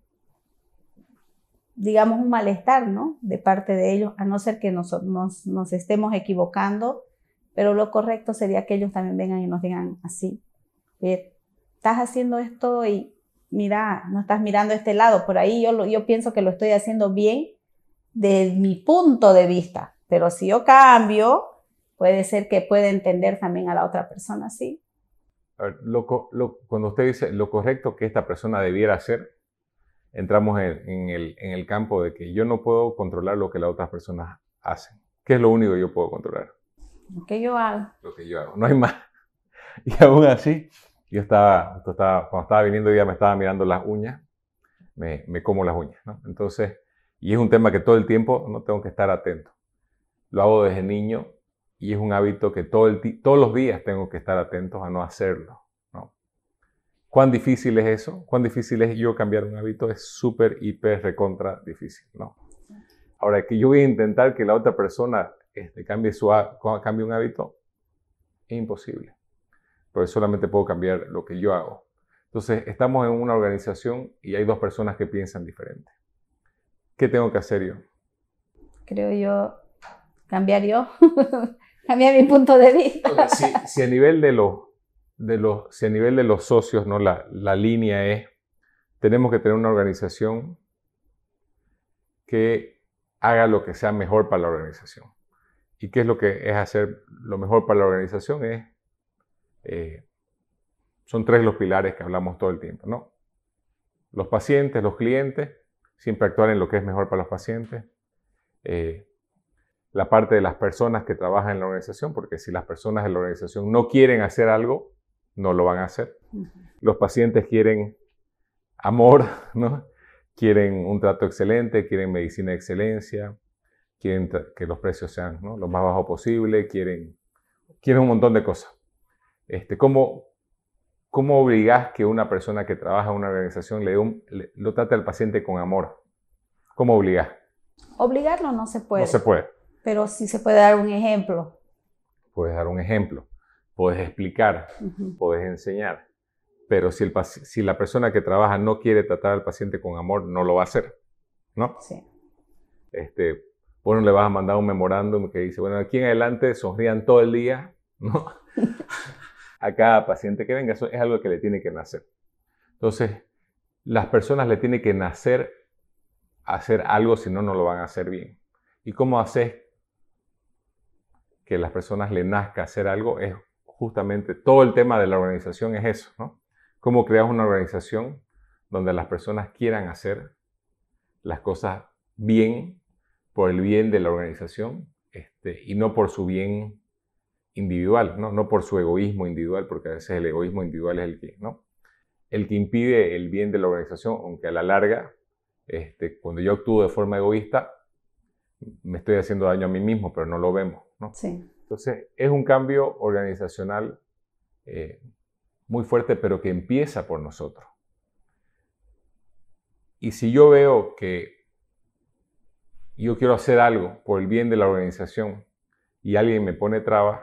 digamos, un malestar, ¿no?, de parte de ellos, a no ser que nos, nos, nos estemos equivocando, pero lo correcto sería que ellos también vengan y nos digan así, eh, estás haciendo esto y mira, no estás mirando este lado, por ahí yo, lo, yo pienso que lo estoy haciendo bien de mi punto de vista, pero si yo cambio, puede ser que pueda entender también a la otra persona así. A ver, lo, lo, cuando usted dice lo correcto que esta persona debiera hacer, entramos en, en, el, en el campo de que yo no puedo controlar lo que las otras personas hacen. ¿Qué es lo único que yo puedo controlar? Lo que yo hago. Lo que yo hago, no hay más. Y aún así, yo estaba, estaba cuando estaba viniendo hoy día me estaba mirando las uñas, me, me como las uñas, ¿no? Entonces, y es un tema que todo el tiempo no tengo que estar atento. Lo hago desde niño y es un hábito que todo el, todos los días tengo que estar atentos a no hacerlo, ¿no? ¿Cuán difícil es eso? ¿Cuán difícil es yo cambiar un hábito? Es súper, hiper, recontra difícil, ¿no? Ahora, que yo voy a intentar que la otra persona este, cambie, su, cambie un hábito, es imposible. Porque solamente puedo cambiar lo que yo hago. Entonces, estamos en una organización y hay dos personas que piensan diferente. ¿Qué tengo que hacer yo? Creo yo, cambiar yo, cambiar mi punto de vista. Entonces, si, si, a nivel de los, de los, si a nivel de los socios, ¿no? la, la línea es, tenemos que tener una organización que haga lo que sea mejor para la organización. ¿Y qué es lo que es hacer lo mejor para la organización? Es Eh, son tres los pilares que hablamos todo el tiempo, ¿no? Los pacientes, los clientes, siempre actuar en lo que es mejor para los pacientes. Eh, la parte de las personas que trabajan en la organización, porque si las personas de la organización no quieren hacer algo, no lo van a hacer. Uh-huh. Los pacientes quieren amor, ¿no? Quieren un trato excelente, quieren medicina de excelencia, quieren que los precios sean, ¿no?, lo más bajo posible, quieren, quieren un montón de cosas. Este, ¿cómo, ¿Cómo obligás que una persona que trabaja en una organización le, un, le lo trate al paciente con amor? ¿Cómo obligás? Obligarlo no se puede. No se puede. Pero sí se puede dar un ejemplo. Puedes dar un ejemplo, puedes explicar, uh-huh. puedes enseñar. Pero si, el, si la persona que trabaja no quiere tratar al paciente con amor, no lo va a hacer, ¿no? Sí. Este, bueno, le vas a mandar un memorándum que dice, bueno, aquí en adelante sonrían todo el día, ¿no? A cada paciente que venga, eso es algo que le tiene que nacer. Entonces, las personas le tienen que nacer a hacer algo, si no, no lo van a hacer bien. ¿Y cómo haces que las personas le nazca hacer algo? Es justamente todo el tema de la organización es eso, ¿no? Cómo creas una organización donde las personas quieran hacer las cosas bien, por el bien de la organización, este, y no por su bien individual, ¿no? No por su egoísmo individual, porque a veces el egoísmo individual es el que, ¿no? el que impide el bien de la organización, aunque a la larga, este, cuando yo actúo de forma egoísta, me estoy haciendo daño a mí mismo, pero no lo vemos, ¿no? Sí. Entonces, es un cambio organizacional eh, muy fuerte, pero que empieza por nosotros. Y si yo veo que yo quiero hacer algo por el bien de la organización y alguien me pone trabas,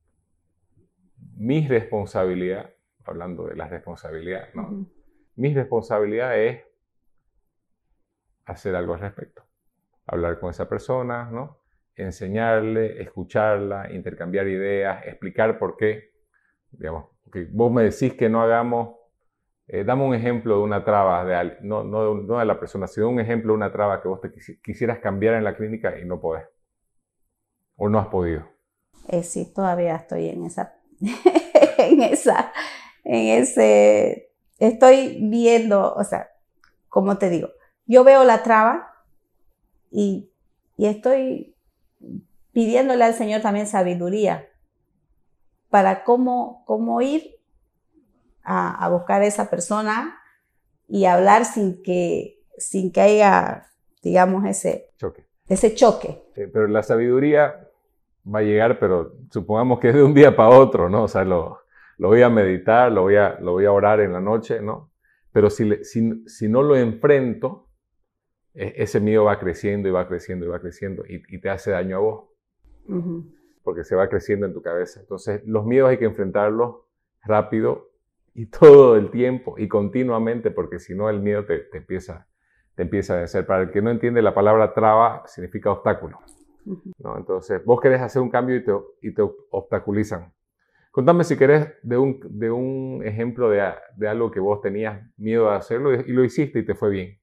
mi responsabilidad, hablando de la responsabilidad, ¿no? Uh-huh. Mi responsabilidad es hacer algo al respecto. Hablar con esa persona, ¿no? Enseñarle, escucharla, intercambiar ideas, explicar por qué. Digamos, que vos me decís que no hagamos, eh, dame un ejemplo de una traba, de, no, no, no de la persona, sino un ejemplo de una traba que vos te quisieras cambiar en la clínica y no podés. O no has podido. Eh, sí, todavía estoy en esa, en esa, en ese, estoy viendo, o sea, como te digo, yo veo la traba y, y estoy pidiéndole al Señor también sabiduría para cómo, cómo ir a, a buscar a esa persona y hablar sin que, sin que haya digamos, ese choque. Ese choque. Eh, pero la sabiduría va a llegar, pero supongamos que es de un día para otro, ¿no? O sea, lo, lo voy a meditar, lo voy a, lo voy a orar en la noche, ¿no? Pero si, le, si, si no lo enfrento, eh, ese miedo va creciendo y va creciendo y va creciendo y, y te hace daño a vos. Uh-huh. Porque se va creciendo en tu cabeza. Entonces, los miedos hay que enfrentarlos rápido y todo el tiempo y continuamente, porque si no, el miedo te, te, empieza, te empieza a vencer. Para el que no entiende, la palabra traba significa obstáculo, ¿no? Entonces, vos querés hacer un cambio y te, y te obstaculizan. Contame si querés de un, de un ejemplo de, de algo que vos tenías miedo de hacerlo y, y lo hiciste y te fue bien.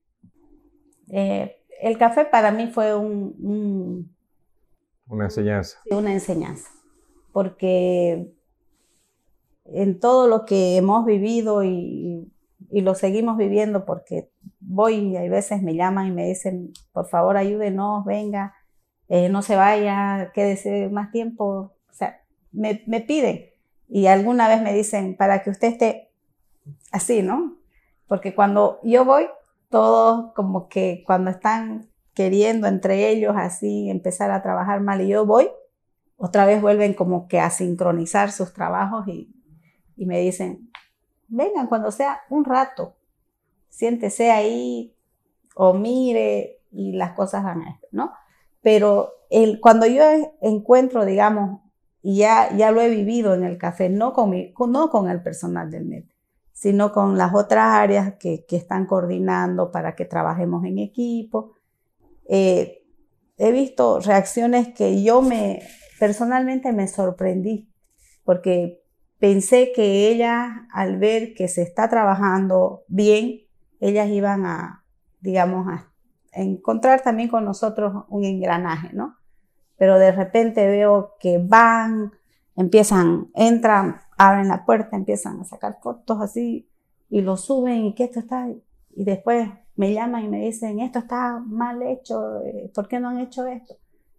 Eh, el café para mí fue un, un, una enseñanza. Una enseñanza, porque en todo lo que hemos vivido y, y lo seguimos viviendo, porque voy y hay veces me llaman y me dicen, por favor ayúdenos, venga, eh, no se vaya, quédese más tiempo, o sea, me, me piden. Y alguna vez me dicen, para que usted esté así, ¿no? Porque cuando yo voy, todos como que cuando están queriendo entre ellos así empezar a trabajar mal y yo voy, otra vez vuelven como que a sincronizar sus trabajos y, y me dicen, vengan cuando sea un rato, siéntese ahí o mire y las cosas van a esto, ¿no? Pero el, cuando yo encuentro, digamos, y ya, ya lo he vivido en el café, no con, mi, no con el personal del M E D, sino con las otras áreas que, que están coordinando para que trabajemos en equipo. Eh, he visto reacciones que yo me, personalmente me sorprendí, porque pensé que ellas, al ver que se está trabajando bien, ellas iban a, digamos, a encontrar también con nosotros un engranaje, ¿no? Pero de repente veo que van, empiezan, entran, abren la puerta, empiezan a sacar fotos así y lo suben y que esto está, y después me llaman y me dicen, esto está mal hecho, ¿por qué no han hecho esto?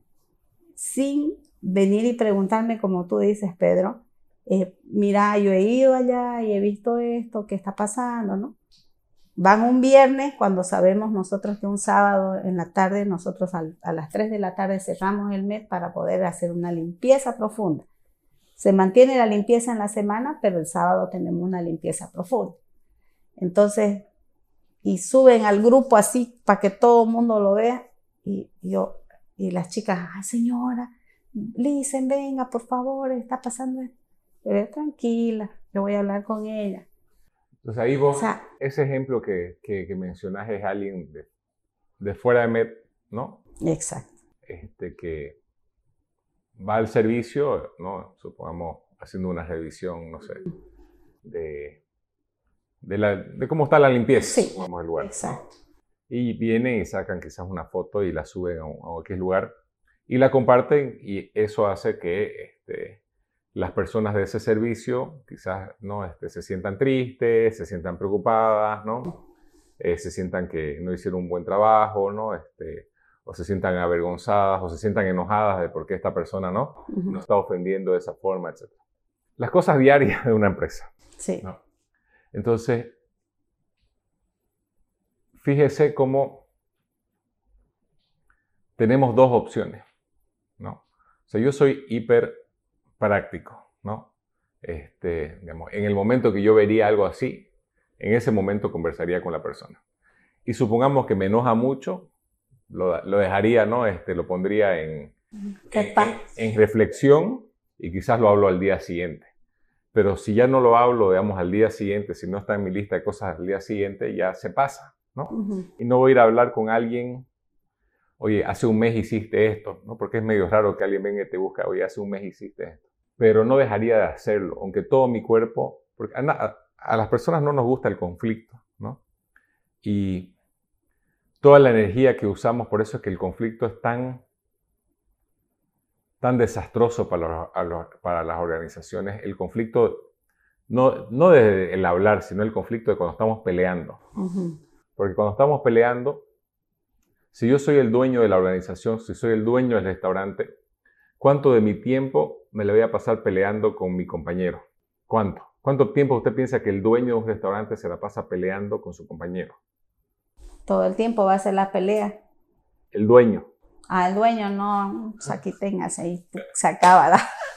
Sin venir y preguntarme, como tú dices, Pedro, eh, mira, yo he ido allá y he visto esto, ¿qué está pasando, no? Van un viernes cuando sabemos nosotros que un sábado en la tarde, nosotros a, a las tres de la tarde cerramos el M E D para poder hacer una limpieza profunda. Se mantiene la limpieza en la semana, pero el sábado tenemos una limpieza profunda. Entonces, y suben al grupo así para que todo el mundo lo vea y yo, y las chicas, ay señora, le dicen, venga por favor, está pasando esto. Pero tranquila, yo voy a hablar con ella. Entonces ahí vos, o sea, ese ejemplo que, que, que mencionás es alguien de, de fuera de M E D, ¿no? Exacto. Este, que va al servicio, ¿no? Supongamos haciendo una revisión, no sé, de, de, la, de cómo está la limpieza, sí, vamos al lugar, exacto. ¿no? Y vienen y sacan quizás una foto y la suben a, un, a cualquier lugar y la comparten y eso hace que este, las personas de ese servicio quizás no este, se sientan tristes, se sientan preocupadas, ¿no? Eh, se sientan que no hicieron un buen trabajo, ¿no? Este, o se sientan avergonzadas, o se sientan enojadas de por qué esta persona no, uh-huh. no está ofendiendo de esa forma, etcétera. Las cosas diarias de una empresa. Sí. ¿No? Entonces, fíjese cómo tenemos dos opciones, ¿no? O sea, yo soy hiper práctico, ¿no? Este, digamos, en el momento que yo vería algo así, en ese momento conversaría con la persona. Y supongamos que me enoja mucho, lo, lo dejaría, ¿no? Este, lo pondría en, en, en reflexión y quizás lo hablo al día siguiente. Pero si ya no lo hablo, digamos, al día siguiente, si no está en mi lista de cosas al día siguiente, ya se pasa, ¿no? Uh-huh. Y no voy a ir a hablar con alguien, oye, hace un mes hiciste esto, ¿no? Porque es medio raro que alguien venga y te busque, oye, hace un mes hiciste esto. Pero no dejaría de hacerlo, aunque todo mi cuerpo, porque a, a, a las personas no nos gusta el conflicto, ¿no? Y toda la energía que usamos, por eso es que el conflicto es tan, tan desastroso para, los, a los, para las organizaciones. El conflicto, no, no de el hablar, sino el conflicto de cuando estamos peleando. Uh-huh. Porque cuando estamos peleando, si yo soy el dueño de la organización, si soy el dueño del restaurante, ¿cuánto de mi tiempo me le voy a pasar peleando con mi compañero? ¿Cuánto? ¿Cuánto tiempo usted piensa que el dueño de un restaurante se la pasa peleando con su compañero? Todo el tiempo va a ser la pelea. el dueño. Al dueño no, pues aquí tengas ahí, se acaba.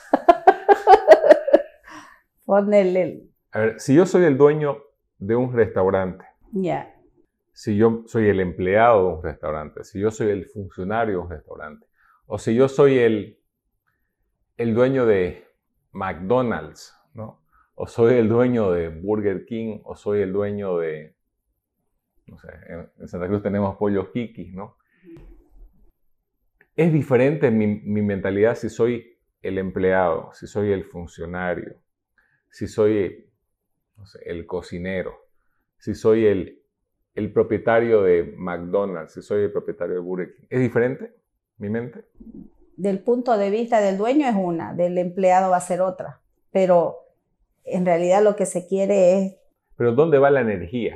Ponele el... A ver, si yo soy el dueño de un restaurante, Ya. Yeah. Si yo soy el empleado de un restaurante, si yo soy el funcionario de un restaurante, o si yo soy el, el dueño de McDonald's, ¿no? O soy el dueño de Burger King, o soy el dueño de, no sé, en, en Santa Cruz tenemos Pollos Kikis, ¿no? Es diferente mi, mi mentalidad si soy el empleado, si soy el funcionario, si soy, no sé, el cocinero, si soy el el propietario de McDonald's, si soy el propietario de Burger King. ¿Es diferente mi mente? Del punto de vista del dueño es una, del empleado va a ser otra. Pero en realidad lo que se quiere es... Pero ¿dónde va la energía?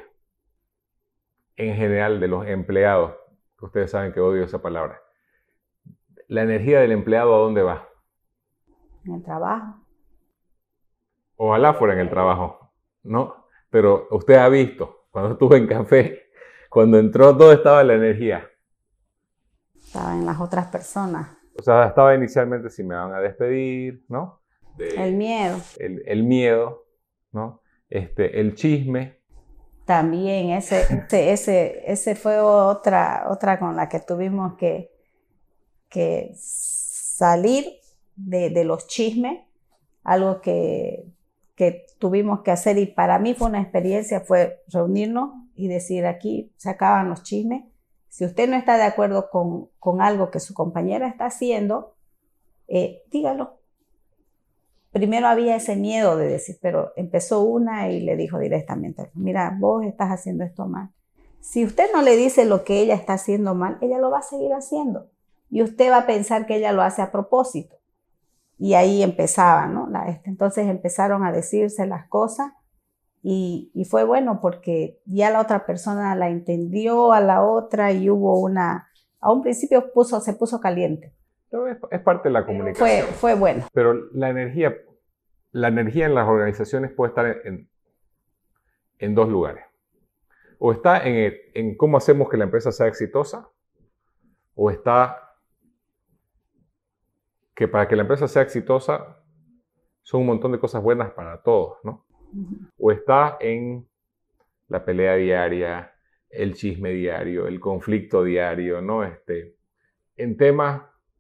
En general de los empleados, que ustedes saben que odio esa palabra. ¿La energía del empleado a dónde va? En el trabajo. Ojalá fuera en el trabajo, ¿no? Pero usted ha visto... Cuando estuve en café, cuando entró, ¿dónde estaba la energía? Estaba en las otras personas. O sea, estaba inicialmente si me van a despedir, ¿no? De, el miedo. El, el miedo, ¿no? Este, el chisme. También, ese, ese, ese, ese fue otra, otra con la que tuvimos que, que salir de, de los chismes, algo que... que tuvimos que hacer, y para mí fue una experiencia, fue reunirnos y decir: aquí se acaban los chismes. Si usted no está de acuerdo con, con algo que su compañera está haciendo, eh, dígalo. Primero había ese miedo de decir, pero empezó una y le dijo directamente: mira, vos estás haciendo esto mal. Si usted no le dice lo que ella está haciendo mal, ella lo va a seguir haciendo. Y usted va a pensar que ella lo hace a propósito. Y ahí empezaba, ¿no? La, este, entonces empezaron a decirse las cosas y, y fue bueno porque ya la otra persona la entendió a la otra y hubo una... A un principio puso, se puso caliente. Pero es, es parte de la comunicación. Fue, fue bueno. Pero la energía, la energía en las organizaciones puede estar en, en dos lugares. O está en, el, en cómo hacemos que la empresa sea exitosa, o está... que para que la empresa sea exitosa son un montón de cosas buenas para todos, ¿no? Uh-huh. O está en la pelea diaria, el chisme diario, el conflicto diario, ¿no? Este, en temas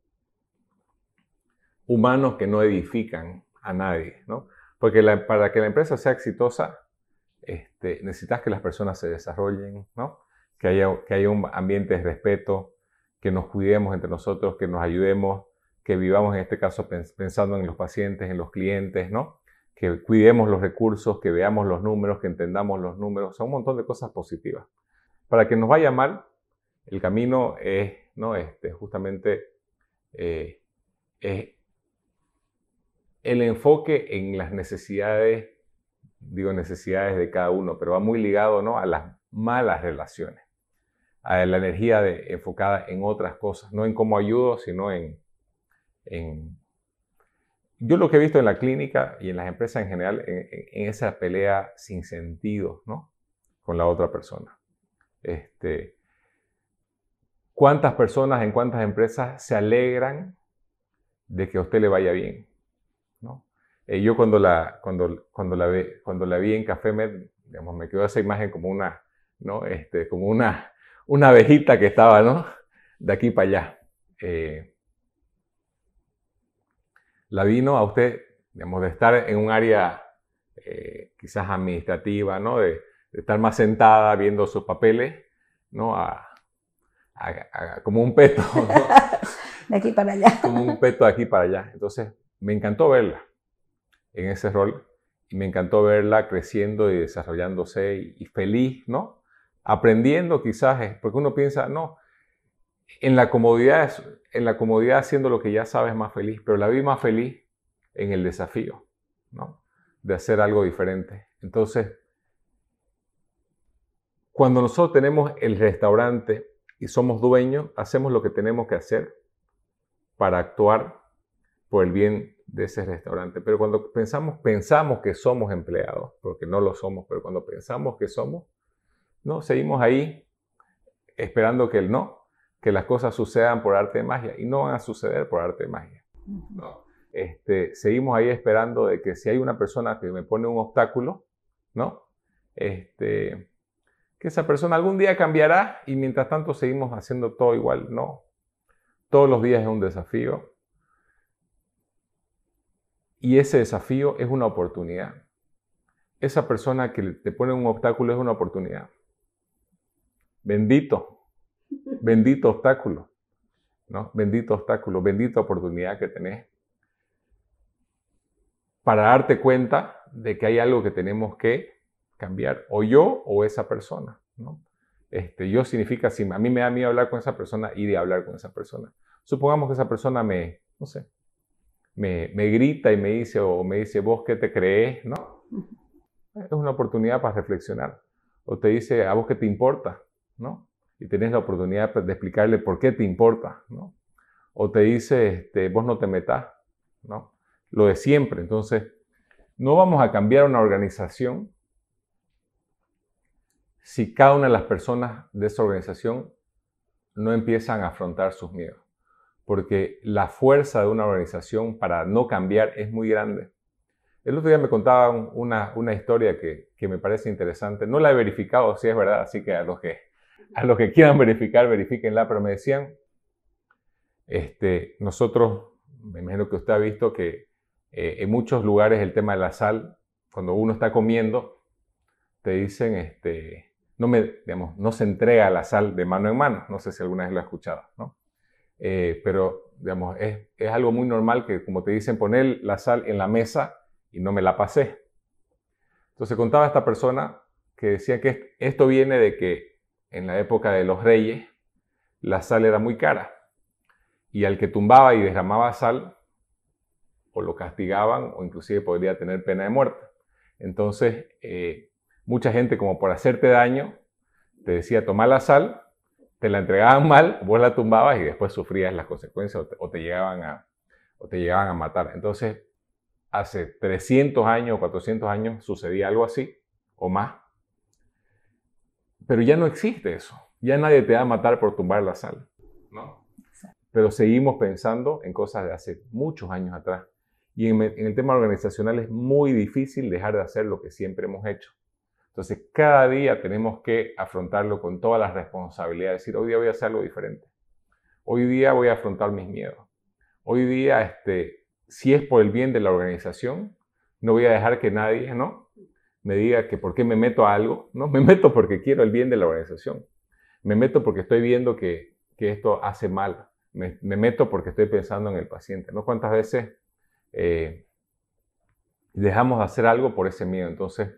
humanos que no edifican a nadie, ¿no? Porque la, para que la empresa sea exitosa, este, necesitas que las personas se desarrollen, ¿no? Que haya, que haya un ambiente de respeto, que nos cuidemos entre nosotros, que nos ayudemos, que vivamos en este caso pensando en los pacientes, en los clientes, ¿no? Que cuidemos los recursos, que veamos los números, que entendamos los números. Son un montón de cosas positivas. Para que nos vaya mal, el camino es, ¿no? Este, justamente eh, es el enfoque en las necesidades, digo necesidades de cada uno, pero va muy ligado, ¿no? A las malas relaciones, a la energía de, enfocada en otras cosas, no en cómo ayudo, sino en En, yo lo que he visto en la clínica y en las empresas en general, en, en esa pelea sin sentido, ¿no? Con la otra persona. Este, ¿Cuántas personas en cuántas empresas se alegran de que a usted le vaya bien, ¿no? Eh, yo cuando la, cuando, cuando, la ve, cuando la vi en Café Med, digamos, me quedó esa imagen como una, ¿no? Este, como una, una abejita que estaba, ¿no? De aquí para allá. Eh, La vino a usted, digamos, de estar en un área eh, quizás administrativa, ¿no? De, de estar más sentada viendo sus papeles, ¿no? A, a, a, como un peto, ¿no? De aquí para allá. Como un peto de aquí para allá. Entonces, me encantó verla en ese rol y me encantó verla creciendo y desarrollándose y, y feliz, ¿no? Aprendiendo quizás, porque uno piensa, no, en la comodidad, en la comodidad haciendo lo que ya sabes más feliz, pero la vi más feliz en el desafío, ¿no? De hacer algo diferente. Entonces, cuando nosotros tenemos el restaurante y somos dueños, hacemos lo que tenemos que hacer para actuar por el bien de ese restaurante. Pero cuando pensamos, pensamos que somos empleados, porque no lo somos, pero cuando pensamos que somos, no, seguimos ahí esperando que el no, que las cosas sucedan por arte de magia, y no van a suceder por arte de magia. No. Este, seguimos ahí esperando de que si hay una persona que me pone un obstáculo, ¿no? Este, que esa persona algún día cambiará y mientras tanto seguimos haciendo todo igual. No. Todos los días es un desafío y ese desafío es una oportunidad. Esa persona que te pone un obstáculo es una oportunidad. Bendito, bendito obstáculo, ¿no? Bendito obstáculo, bendita oportunidad que tenés para darte cuenta de que hay algo que tenemos que cambiar, o yo o esa persona, ¿no? Este, yo significa, si a mí me da miedo hablar con esa persona, ir a hablar con esa persona. Supongamos que esa persona me, no sé, me, me grita y me dice, o me dice, ¿vos qué te crees? ¿No? Es una oportunidad para reflexionar. O te dice, ¿a vos qué te importa? ¿No? Y tenés la oportunidad de explicarle por qué te importa, ¿no? O te dice, este, vos no te metás, ¿no? Lo de siempre. Entonces, no vamos a cambiar una organización si cada una de las personas de esa organización no empiezan a afrontar sus miedos. Porque la fuerza de una organización para no cambiar es muy grande. El otro día me contaban una, una historia que, que me parece interesante. No la he verificado, si es verdad, así que a los que, a los que quieran verificar, verifíquenla. Pero me decían, este, nosotros, me imagino que usted ha visto que eh, en muchos lugares el tema de la sal, cuando uno está comiendo, te dicen, este, no, me, digamos, no se entrega la sal de mano en mano. No sé si alguna vez lo has escuchado, ¿no? Eh, pero, digamos, es, es algo muy normal que, como te dicen, poner la sal en la mesa y no me la pasé. Entonces contaba esta persona que decía que esto viene de que en la época de los reyes la sal era muy cara y al que tumbaba y derramaba sal o lo castigaban o inclusive podría tener pena de muerte. Entonces eh, mucha gente, como por hacerte daño, te decía toma la sal, te la entregaban mal, vos la tumbabas y después sufrías las consecuencias o te, o te, llegaban, a, o te llegaban a matar. Entonces hace trescientos años o cuatrocientos años sucedía algo así, o más. Pero ya no existe eso. Ya nadie te va a matar por tumbar la sal, ¿no? Pero seguimos pensando en cosas de hace muchos años atrás. Y en, en el tema organizacional es muy difícil dejar de hacer lo que siempre hemos hecho. Entonces, cada día tenemos que afrontarlo con todas las responsabilidades. Es decir, hoy día voy a hacer algo diferente. Hoy día voy a afrontar mis miedos. Hoy día, este... si es por el bien de la organización, no voy a dejar que nadie, ¿no?, me diga que por qué me meto a algo, ¿no? Me meto porque quiero el bien de la organización. Me meto porque estoy viendo que, que esto hace mal. Me, me meto porque estoy pensando en el paciente, ¿no? ¿Cuántas veces eh, dejamos de hacer algo por ese miedo? Entonces,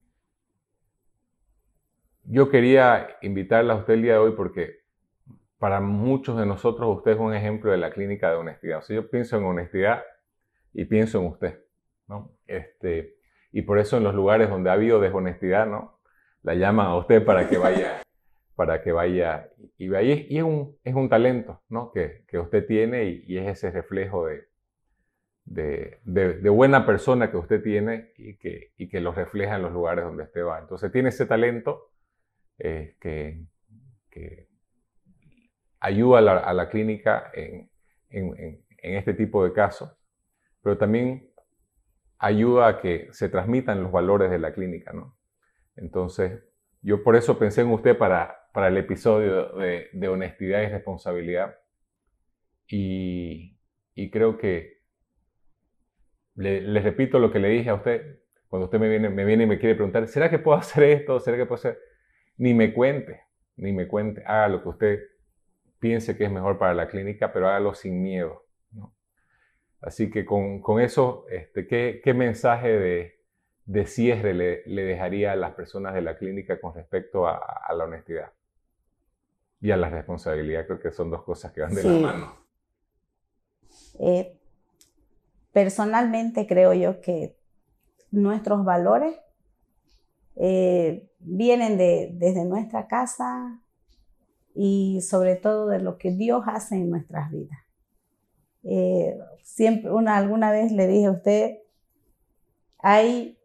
yo quería invitarla a usted el día de hoy porque para muchos de nosotros usted es un ejemplo de la clínica de honestidad. O sea, yo pienso en honestidad y pienso en usted, ¿no? Este, y por eso en los lugares donde ha habido deshonestidad, ¿no?, la llaman a usted para que vaya, para que vaya y vaya. Y es un, es un talento, ¿no?, que, que usted tiene y, y es ese reflejo de, de, de, de buena persona que usted tiene y que, y que lo refleja en los lugares donde usted va. Entonces tiene ese talento eh, que, que ayuda a la, a la clínica en, en, en, en este tipo de casos, pero también ayuda a que se transmitan los valores de la clínica, ¿no? Entonces, yo por eso pensé en usted para, para el episodio de, de honestidad y responsabilidad. Y, y creo que, le, le repito lo que le dije a usted, cuando usted me viene, me viene y me quiere preguntar, ¿será que puedo hacer esto? ¿Será que puedo hacer? Ni me cuente, ni me cuente. Haga lo que usted piense que es mejor para la clínica, pero hágalo sin miedo, ¿no? Así que con, con eso, este, ¿qué, qué mensaje de, de cierre le, le dejaría a las personas de la clínica con respecto a, a la honestidad y a la responsabilidad? Creo que son dos cosas que van de Sí. la mano. Eh, personalmente creo yo que nuestros valores eh, vienen de, desde nuestra casa y sobre todo de lo que Dios hace en nuestras vidas. Eh, siempre, una, alguna vez le dije a usted, hay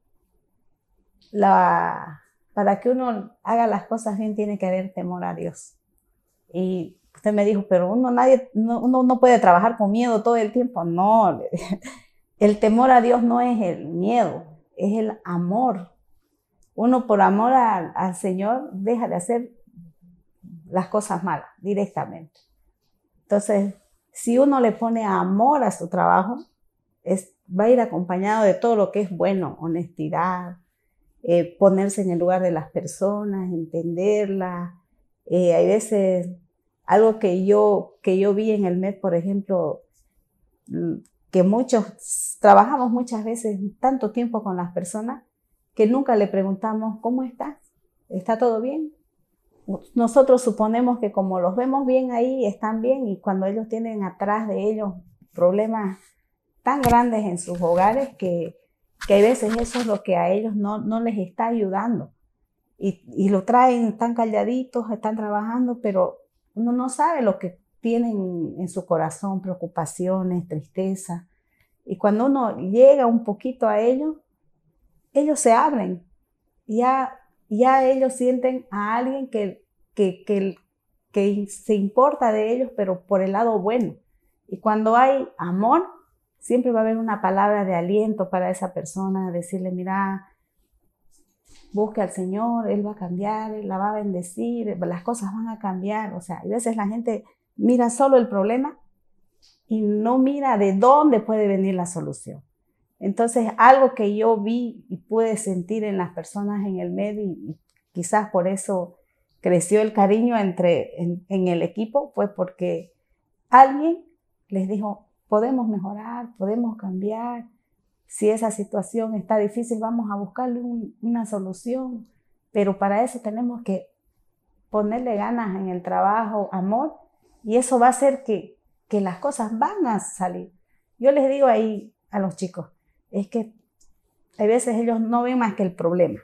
la, para que uno haga las cosas bien tiene que haber temor a Dios. Y Usted me dijo, pero uno, nadie, no, uno no puede trabajar con miedo todo el tiempo. No, le dije, el temor a Dios no es el miedo, es el amor. Uno por amor al, al Señor deja de hacer las cosas malas directamente. Entonces, si uno le pone amor a su trabajo, es, va a ir acompañado de todo lo que es bueno, honestidad, eh, ponerse en el lugar de las personas, entenderlas. Eh, hay veces, algo que yo, que yo vi en el M E D, por ejemplo, que muchos, trabajamos muchas veces tanto tiempo con las personas que nunca le preguntamos, ¿cómo estás? ¿Está todo bien? Nosotros suponemos que como los vemos bien ahí, están bien, y cuando ellos tienen atrás de ellos problemas tan grandes en sus hogares que, que hay veces eso es lo que a ellos no, no les está ayudando. Y, y lo traen tan calladitos, están trabajando, pero uno no sabe lo que tienen en su corazón, preocupaciones, tristeza. Y cuando uno llega un poquito a ellos, ellos se abren. Ya, ya ellos sienten a alguien que, que, que, que se importa de ellos, pero por el lado bueno. Y cuando hay amor, siempre va a haber una palabra de aliento para esa persona, decirle, mira, busque al Señor, Él va a cambiar, Él la va a bendecir, las cosas van a cambiar. O sea, a veces la gente mira solo el problema y no mira de dónde puede venir la solución. Entonces, algo que yo vi y pude sentir en las personas en el M E D, y quizás por eso creció el cariño entre, en, en el equipo, fue porque alguien les dijo, podemos mejorar, podemos cambiar. Si esa situación está difícil, vamos a buscarle un, una solución. Pero para eso tenemos que ponerle ganas en el trabajo, amor, y eso va a hacer que, que las cosas van a salir. Yo les digo ahí a los chicos, es que a veces ellos no ven más que el problema.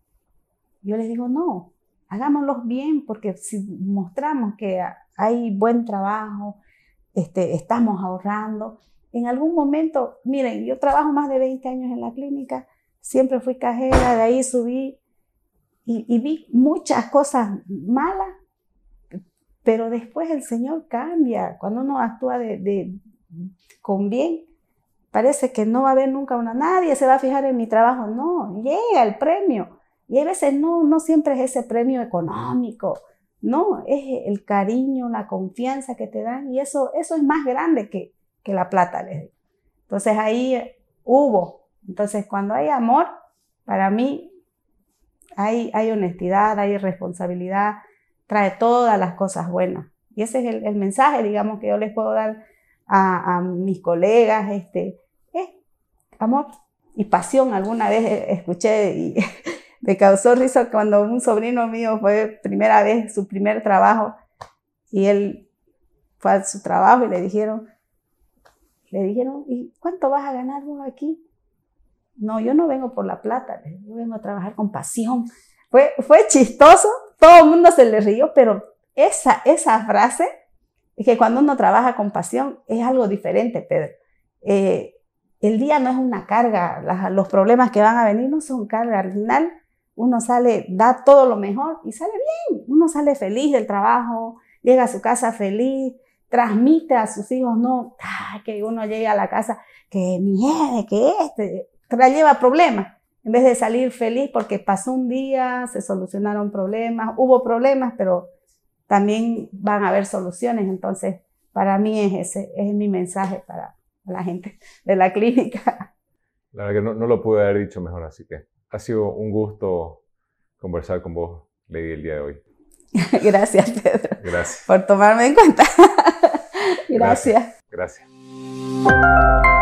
Yo les digo, no, hagámoslos bien, porque si mostramos que hay buen trabajo, este, estamos ahorrando, en algún momento, miren, yo trabajo más de veinte años en la clínica, siempre fui cajera, de ahí subí y, y vi muchas cosas malas, pero después el Señor cambia. Cuando uno actúa de, de, con bien, parece que no va a haber nunca una, nadie se va a fijar en mi trabajo. No, llega el premio. Y a veces no, no siempre es ese premio económico. No, es el cariño, la confianza que te dan. Y eso, eso es más grande que, que la plata, les digo. Entonces ahí hubo. Entonces cuando hay amor, para mí hay, hay honestidad, hay responsabilidad, trae todas las cosas buenas. Y ese es el, el mensaje, digamos, que yo les puedo dar a, a mis colegas, este, es amor y pasión. Alguna vez escuché y me causó risa cuando un sobrino mío fue primera vez, su primer trabajo, y él fue a su trabajo y le dijeron, le dijeron, ¿y cuánto vas a ganar vos aquí? No, yo no vengo por la plata, yo vengo a trabajar con pasión. Fue, fue chistoso, todo el mundo se le rió, pero esa, esa frase, es que cuando uno trabaja con pasión, es algo diferente, Pedro. Eh, el día no es una carga, las, los problemas que van a venir no son carga, al final uno sale, da todo lo mejor y sale bien, uno sale feliz del trabajo, llega a su casa feliz, transmite a sus hijos, no, ah, que uno llegue a la casa, que mierda, que este, te lleva problemas, en vez de salir feliz porque pasó un día, se solucionaron problemas, hubo problemas, pero también van a haber soluciones. Entonces, para mí es ese, es mi mensaje para la gente de la clínica. La verdad que no, no lo pude haber dicho mejor, así que ha sido un gusto conversar con vos, Lady, el día de hoy. Gracias, Pedro. Gracias. Por tomarme en cuenta. Gracias. Gracias. Gracias.